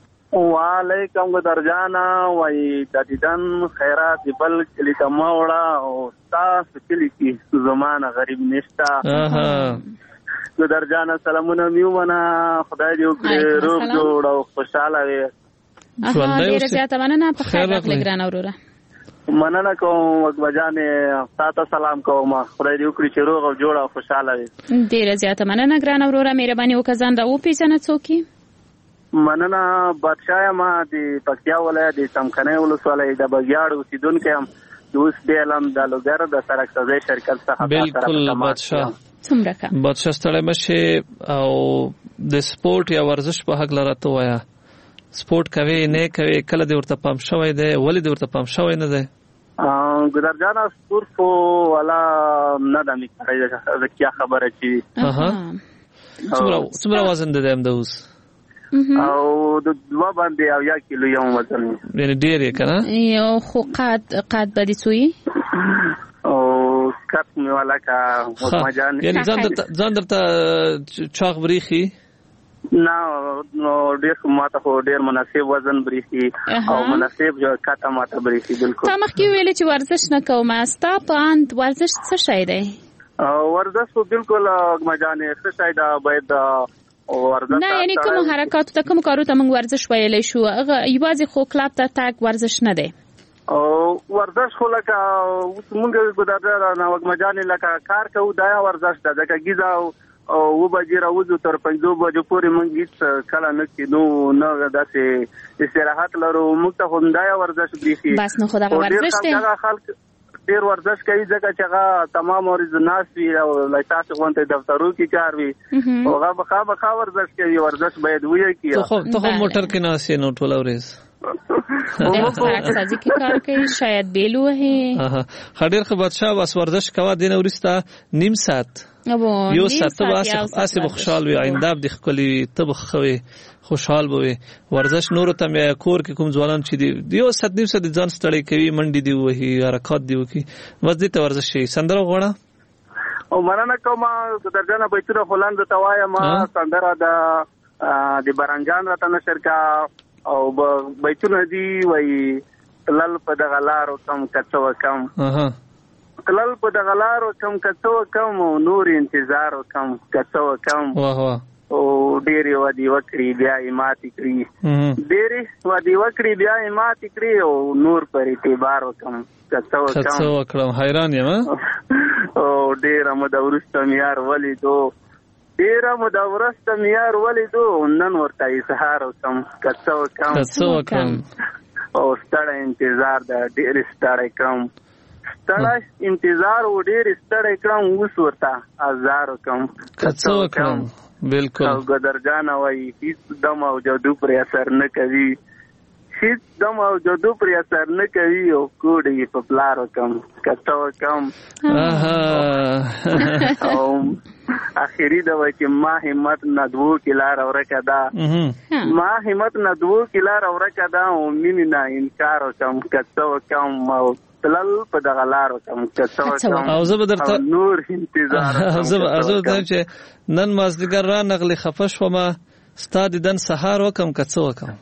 وعلیکم ګدرجانا وای د دیدن خیرات بل کلی ته ما وړه او تاسو کلی کې زمانه غریب نشتا اها ګدرجانا سلامونه میومنه خدای دې وکړي روغ جوړ او خوشاله وي اها ډېر زیاته مننه په خیر راغلی ګران اوروره مننه کوم وګبجانې تاسو سلام کوم خدای دې وکړي چې روغ او جوړ او خوشاله وي ډېر زیاته مننه ګران اوروره مهرباني وکړه ځان راو پیژنه څوک مننه بادشاہ ما د پکتیا ولایت د سمخنه ولسوالۍ د بګیاړ اوسیدونکو هم دوست بیلم د لوګر د سرک سازي شرکت څخه بالکل بادشاہ څومره کا بادشاہ ستړی مشه او د سپورت یا ورزش په حق لراته وایا سپورت کوي نه کوي کله د ورته پام شوی دی ولې د ورته پام شوی نه دی ګدرجانا سپورت کو والا نه د میکړی دا کیا خبره چی اها څومره څومره وزن دی هم د اوس او د دوا باندې او یا کیلو یو وزن یعنی ډیر کنه یو خو قاد قاد بدی سوی او کپ می والا کا مجان یعنی ځان درته چاغ بریخي نه نو ډیر ماته خو ډیر مناسب وزن بریخي او مناسب جو کاته ماته بریخي بالکل تا مخکې ویل چې ورزش نه کوم استا پاند ورزش څه شي دی ورزش بالکل مجان څه شي دا باید ورزش نه یعنی کوم حرکات ته کوم کارو ته موږ ورزش ویلې شو هغه یوازې خو کلاب ته تاګ ورزش نه دی او ورزش خو لکه موږ ګدار نه وګمجان لکه کار کوو دا ورزش ده چې گیزا او و بجې راوځو تر پنځو بجو پورې موږ هیڅ کله نه کېدو نه داسې استراحت لرو موږ ته همدای ورزش بریخي بس نو خدای ورزش دی خلک ډیر ورزش کوي ځکه چې هغه تمام ورځ ناس وي او لایتاسو غونډه دفترو کې کار وي او هغه بخا بخا ورزش کوي ورزش باید وي کی ته خو ته موټر کې ناسې نو ټول ورځ او سازي کې کار کوي شاید بیلو هي خډیر خو بادشاہ واس ورزش کوا دین ورستا نیم ساعت یو ساعت ته اسه خوشحال وي آینده د خپل ته خوي خوشحال بوي ورزش نور ته مې کور کې کوم ځوانان چې دی یو ساعت نیم ساعت ځان ستړی کوي منډي دی وهي حرکت دی وکي مسجد ته ورزش شي سندره غوړه او مرانه کومه درجنه بیتونه فلان د توایا ما سندره د د برنجان راته نشر کا او بیتونه دی وای تلل په دغه لارو کم کڅو کم اها تلل په دغه لارو کم کڅو کم او نور انتظار کم کڅو کم واه واه او ډېری ودی وکړي بیا ایمات کړی ډېری ودی وکړي بیا ایمات کړی او نور پر اعتبار وکم کڅو کم کڅو کړم حیران یم او ډېر مدورست میار ولیدو ډېر مدورست میار ولیدو نن ورته اظهار وکم کڅو کم کڅو کم او ستړی انتظار دا ډېر ستړی کم ستړی انتظار و ډېر ستړی کړم اوس ورته ازار وکم کڅو کم بالکل او ګدر جان وای هیڅ دم او جادو پر اثر نه کوي هیڅ دم او جادو پر اثر نه کوي او کوډي په پلار کم کڅو کم او اخیری دا وای چې ما همت نه دوه کلار اورکه دا ما همت نه دوه کلار اورکه دا او مين نه انکار کم کڅو کم او تلل په دغه لار کم کڅو کم او زه به درته نور انتظار زه زه ته چې نن مازدیګر را نغلی خفش و ما ستاد دن سحر وکم کڅو وکم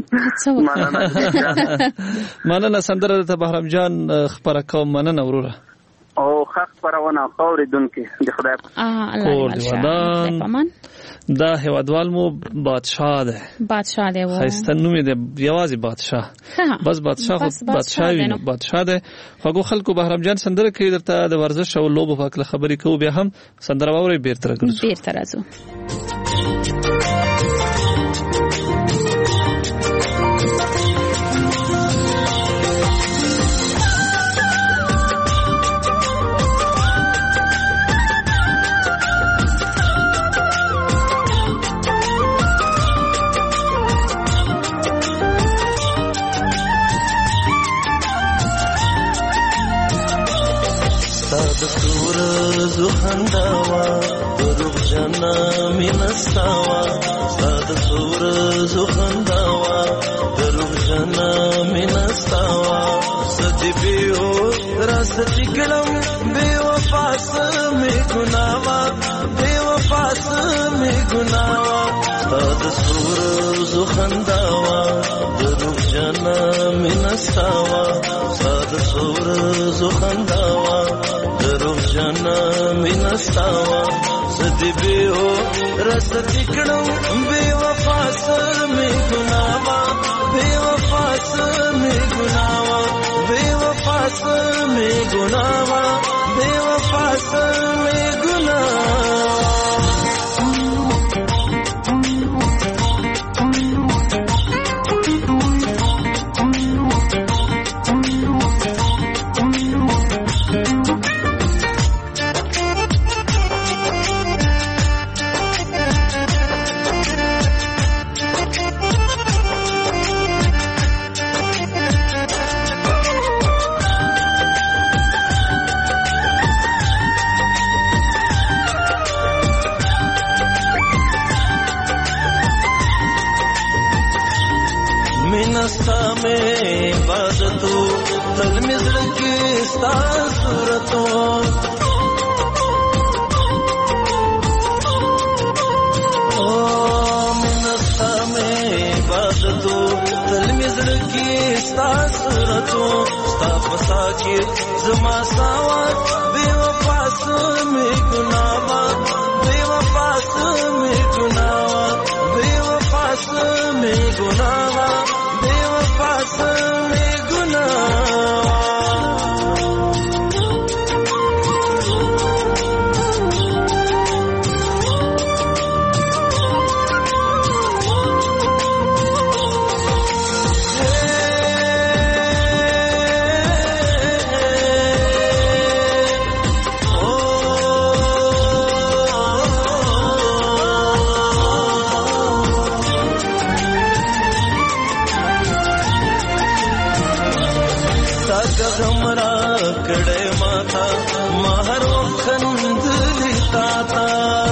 مننه سندره ته بهرام جان خبره کوم مننه وروره او خخ پرونه اوریدونکو د خدای په امان دا هوادوال مو بادشاہ ده بادشاہ ده و خاصه نوم دې یوازې بادشاہ بس بادشاہ خو بادشاہ ویني بادشاہ ده خو خلکو بهرام جان سندره کوي درته د ورزش او لوبو په اړه خبرې کوو بیا هم سندره ووري بیرته راګرځو بیرته راځو زخنداوا دروغ جنا مینستاوا ستاد سور زخنداوا دروغ جنا مینستاوا سجبیو راستی کلم بے وفا سمی گناوا بے وفا سمی گناوا ستاد سور زخنداوا دروغ جنا مینستاوا ستاد سور زخنداوا دروغ جنا مینستاوا سدی بیو رستی کړم بے وفا سر می ګناوا بے وفا سر می ګناوا بے وفا سر می ګناوا بے وفا سر می ګناوا मिनस्ता में बादतो तल मिज़र की स्ता सूरतों ओ मिनस्ता में बादतो तल मिज़र की स्ता सूरतों स्ता पसा के ज़मा सावत बेवफास में गुनावा बेवफास में गुनावा में गुनावा बेवफा में गुनावा कड़े माता महरो खंद लिता था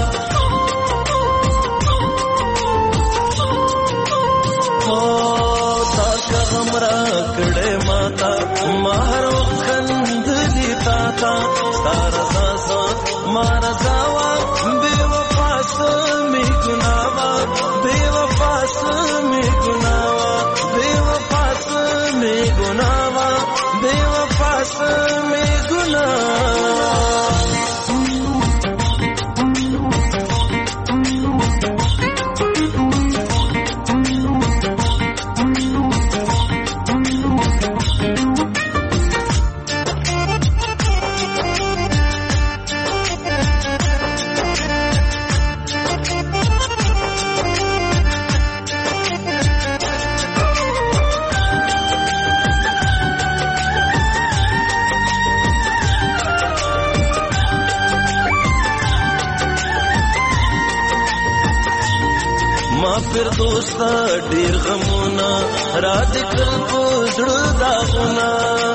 हो ताका हमरा कड़े माता महरो खंद लिता था सारा सासा मारा जावा बेवफास में गुनावा बेवफास में गुनावा बेवफास में गुनावा बेवफास में गुनावा फिर दोस्ता ډیر غمونه را دې کړل په زړه داغونه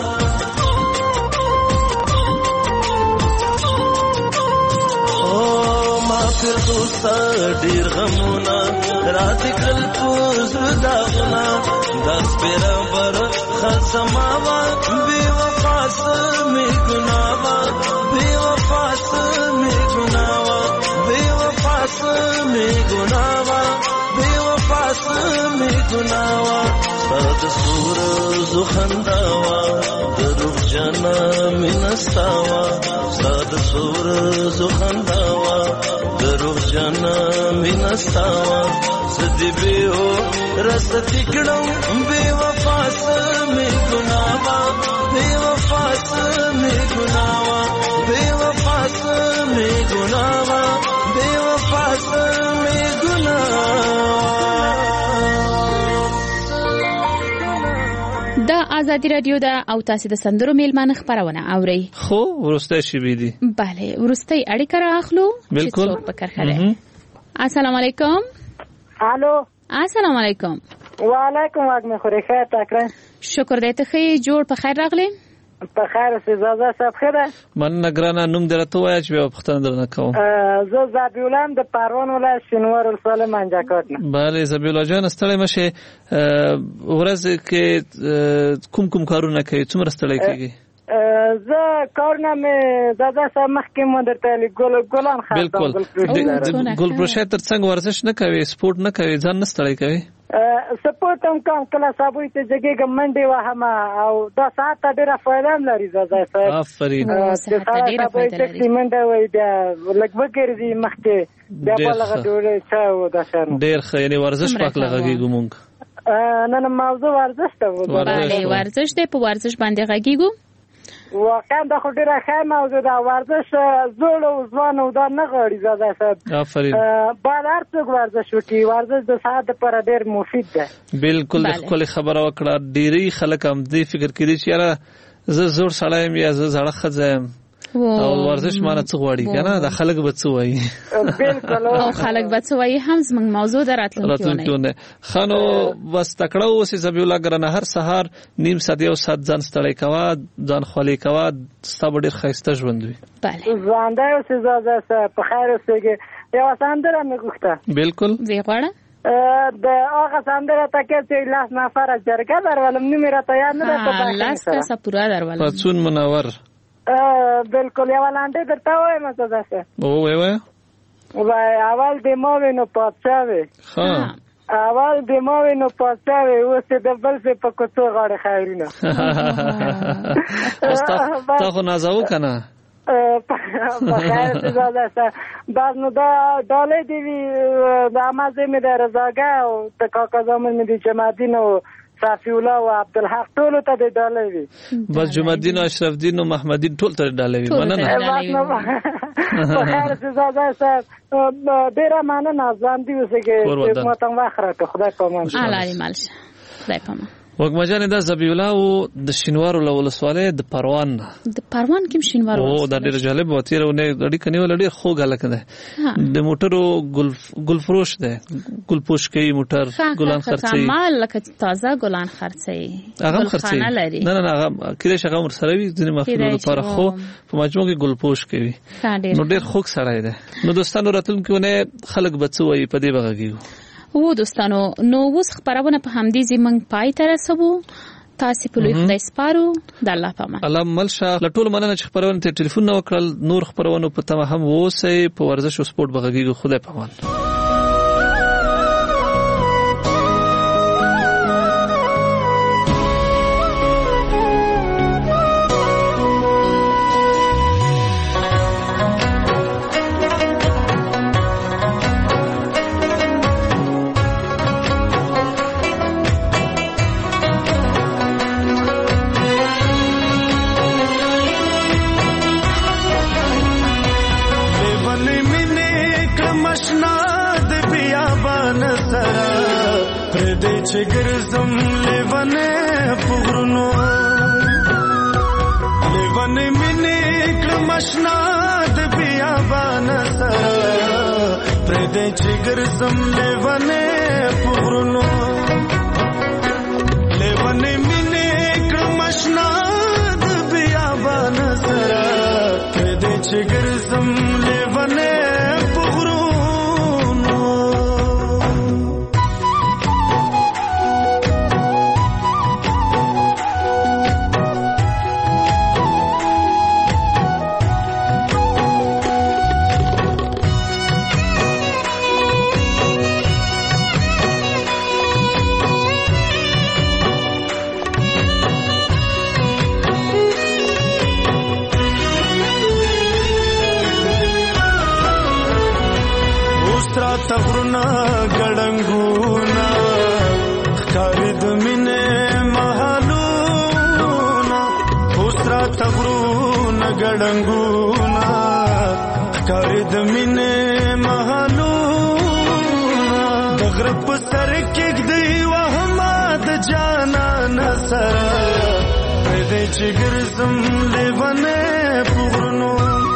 او ما फिर दोस्ता ډیر غمونه را دې کړل په زړه داغونه داس برابر خصماوا بے وفا سمې ګناوا بے وفا سمې ګناوا بے وفا سمې ګناوا बेवफास में गुनावा सद सूर जुखंदावा दरुख जना मिनस्तावा सद सूर जुखंदावा दरुख जना मिनस्तावा सदी बेहो रस तिकड़ों बेवफास में गुनावा बेवफास में गुनावा बेवफास में गुनावा बेवफास में गुनावा د ازادي رادیو دا او تاسو د سندرو میلمانه خبرونه اوري خو ورسته شي بيدي bale ورسته اړیکه راخلو بالکل پکرخله السلام علیکم الو السلام علیکم وعلیکم السلام خوري تکره شکر دې ته خې جوړ په خیر راغلی په خیر سي زازا صاحب خیره من نگرانه نوم درته وای چې په پښتون درنه کوم زه زابیولم د پروان ولایت شنوار ولسوالۍ منجاکات نه bale زابیولا جان ستړی مشه ورځ کې کوم کوم کارونه کوي څومره ستړی کیږي زه کارونه مې زازا صاحب مخکې مو درته ګل ګلان خاطر بالکل ګل پروشې تر څنګه ورزش نه کوي سپورت نه کوي ځان نه ستړی کوي سپورت هم کوم کله سابوي ته جګېږم منډې وهم او دا ساعت ډېره فایده هم لري زازا صاحب آفرین د ساعت په څه منډه وای بیا لږ وګرځي مخکې بیا په لغه ډوړې چا و دا شان ډېر ښه یعنی ورزش پاک لګیږو مونږ نن موضوع ورزش ته و bale ورزش دې په ورزش باندې غږیږو واقعا دا خو ډیره ښه موضوع ده ورزش زوړ او ځوان او دا نه غواړي زاده صاحب آفرین باید هر څوک ورزش وکړي ورزش د صحت لپاره ډیر مفید ده بالکل د خپل خبره وکړه ډیری خلک هم دې فکر کوي چې یاره زه زوړ سړی یم یا زه زړه ښځه یم او ورزش مانه څه غواړي کنه د خلک به څه وایي بالکل او خلک به څه وایي هم زموږ موضوع دراتلونکي نه خانو بس تکړه اوسې زبی الله ګرنه هر سهار نیم ساعت یو ساعت ځان ستړی کوا ځان خولي کوا ستاسو ډیر ښایسته ژوند وي bale ژوند اوسې زاده په خیر اوسېږي یو سندره مې غوښته بالکل وی غواړه د هغه سندره تکه چې لاس نفر جرګه درولم نو میرا تیار نه ده په لاس کا پورا درولم پاتون منور بالکل یو لاندې درته وایم زاده څه او وای وای وای اول د مو وینو پاتاوي ها اول د مو وینو پاتاوي اوس د بل څه په کوڅه غاړه خیرونه تا خو نازو کنه بخیر زاده است. بعد نو دا داله دیوی دا مزه می در رضاگه و دا کاکا زامن می دی جمعدین و صافی الله و عبدالحق ټولو ته د ډالۍ وي. بس جمعدین او اشرف دین او محمدین ټول ته ډالۍ وي. مننه. په خیر زاده صاحب ډیره مننه ځان دی اوسه کې ما ته واخره خدای پامان. الله دې مالشه. خدای پامان. وګمجان د زبی الله او د شینوارو لولسواله د پروان د پروان کې شینوارو او د ډیر جالب وتیرونه لړی کني ولړی خو غلک ده د موټرو ګل ګل فروش ده ګل پوش کوي موټر ګلان خرڅي کمال لکه تازه ګلان خرڅي هغه خرڅي نه نه نه هغه کله شغه مر سره وي ځنه مخلوق لپاره خو په مجموع کې ګل پوش کوي نو ډیر خوک سړی ده نو دوستانو راتلونکي خلک بچوي په دې بغږیو و دوستانو نو اوس خبرونه په همدې زمنګ پای ته رسوو تاسو په لوی خدای سپارو د الله په امان الله ملشه لټول مننه چې خبرونه ته ټلیفون نو وکړل نور خبرونه په تمه هم ووسه په ورزش او سپورت بغږیږي خدای په امان ګرځم لیوانه پغرونو لیوانه مینه کلمشنا د بیابان سره پر دې چې ګرځم لیوانه پغرونو لیوانه مینه کلمشنا د بیابان سره پر دې چې ګرځم لیوانه تغرنا ګړنګونا خالد مینه محلونا اوسرا تغرنا ګړنګونا خالد مینه محلونا دغرب سر کې دی وهماد جانا نصر دې چې ګرځم لیوانه پغرنو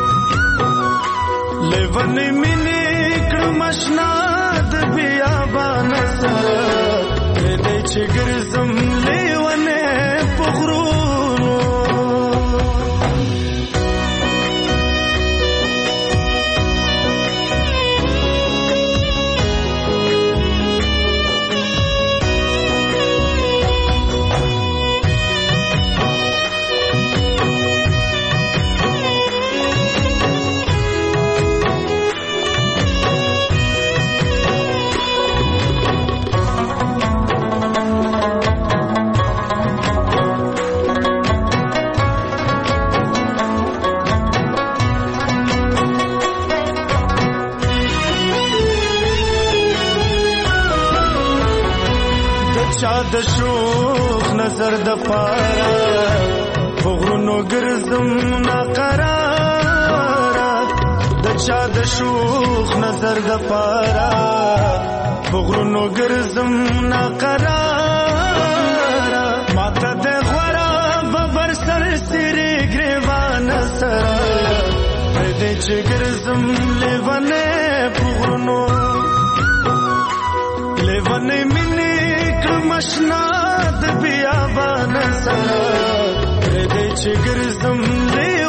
لیوانه مینه مشنا د بیابان سره دې چې ګرځم لیوانه پغرونو د شوخ نظر د پارا فغرونو ګرځم ناقرار د چا د شوخ نظر د پارا فغرونو ګرځم ناقرار ماته د غورا ببر سر سری ګریوان سره دې چې ګرځم لیوانه فغرونو لیوانه مینه مشنا د بیابان سره دې چې ګرځم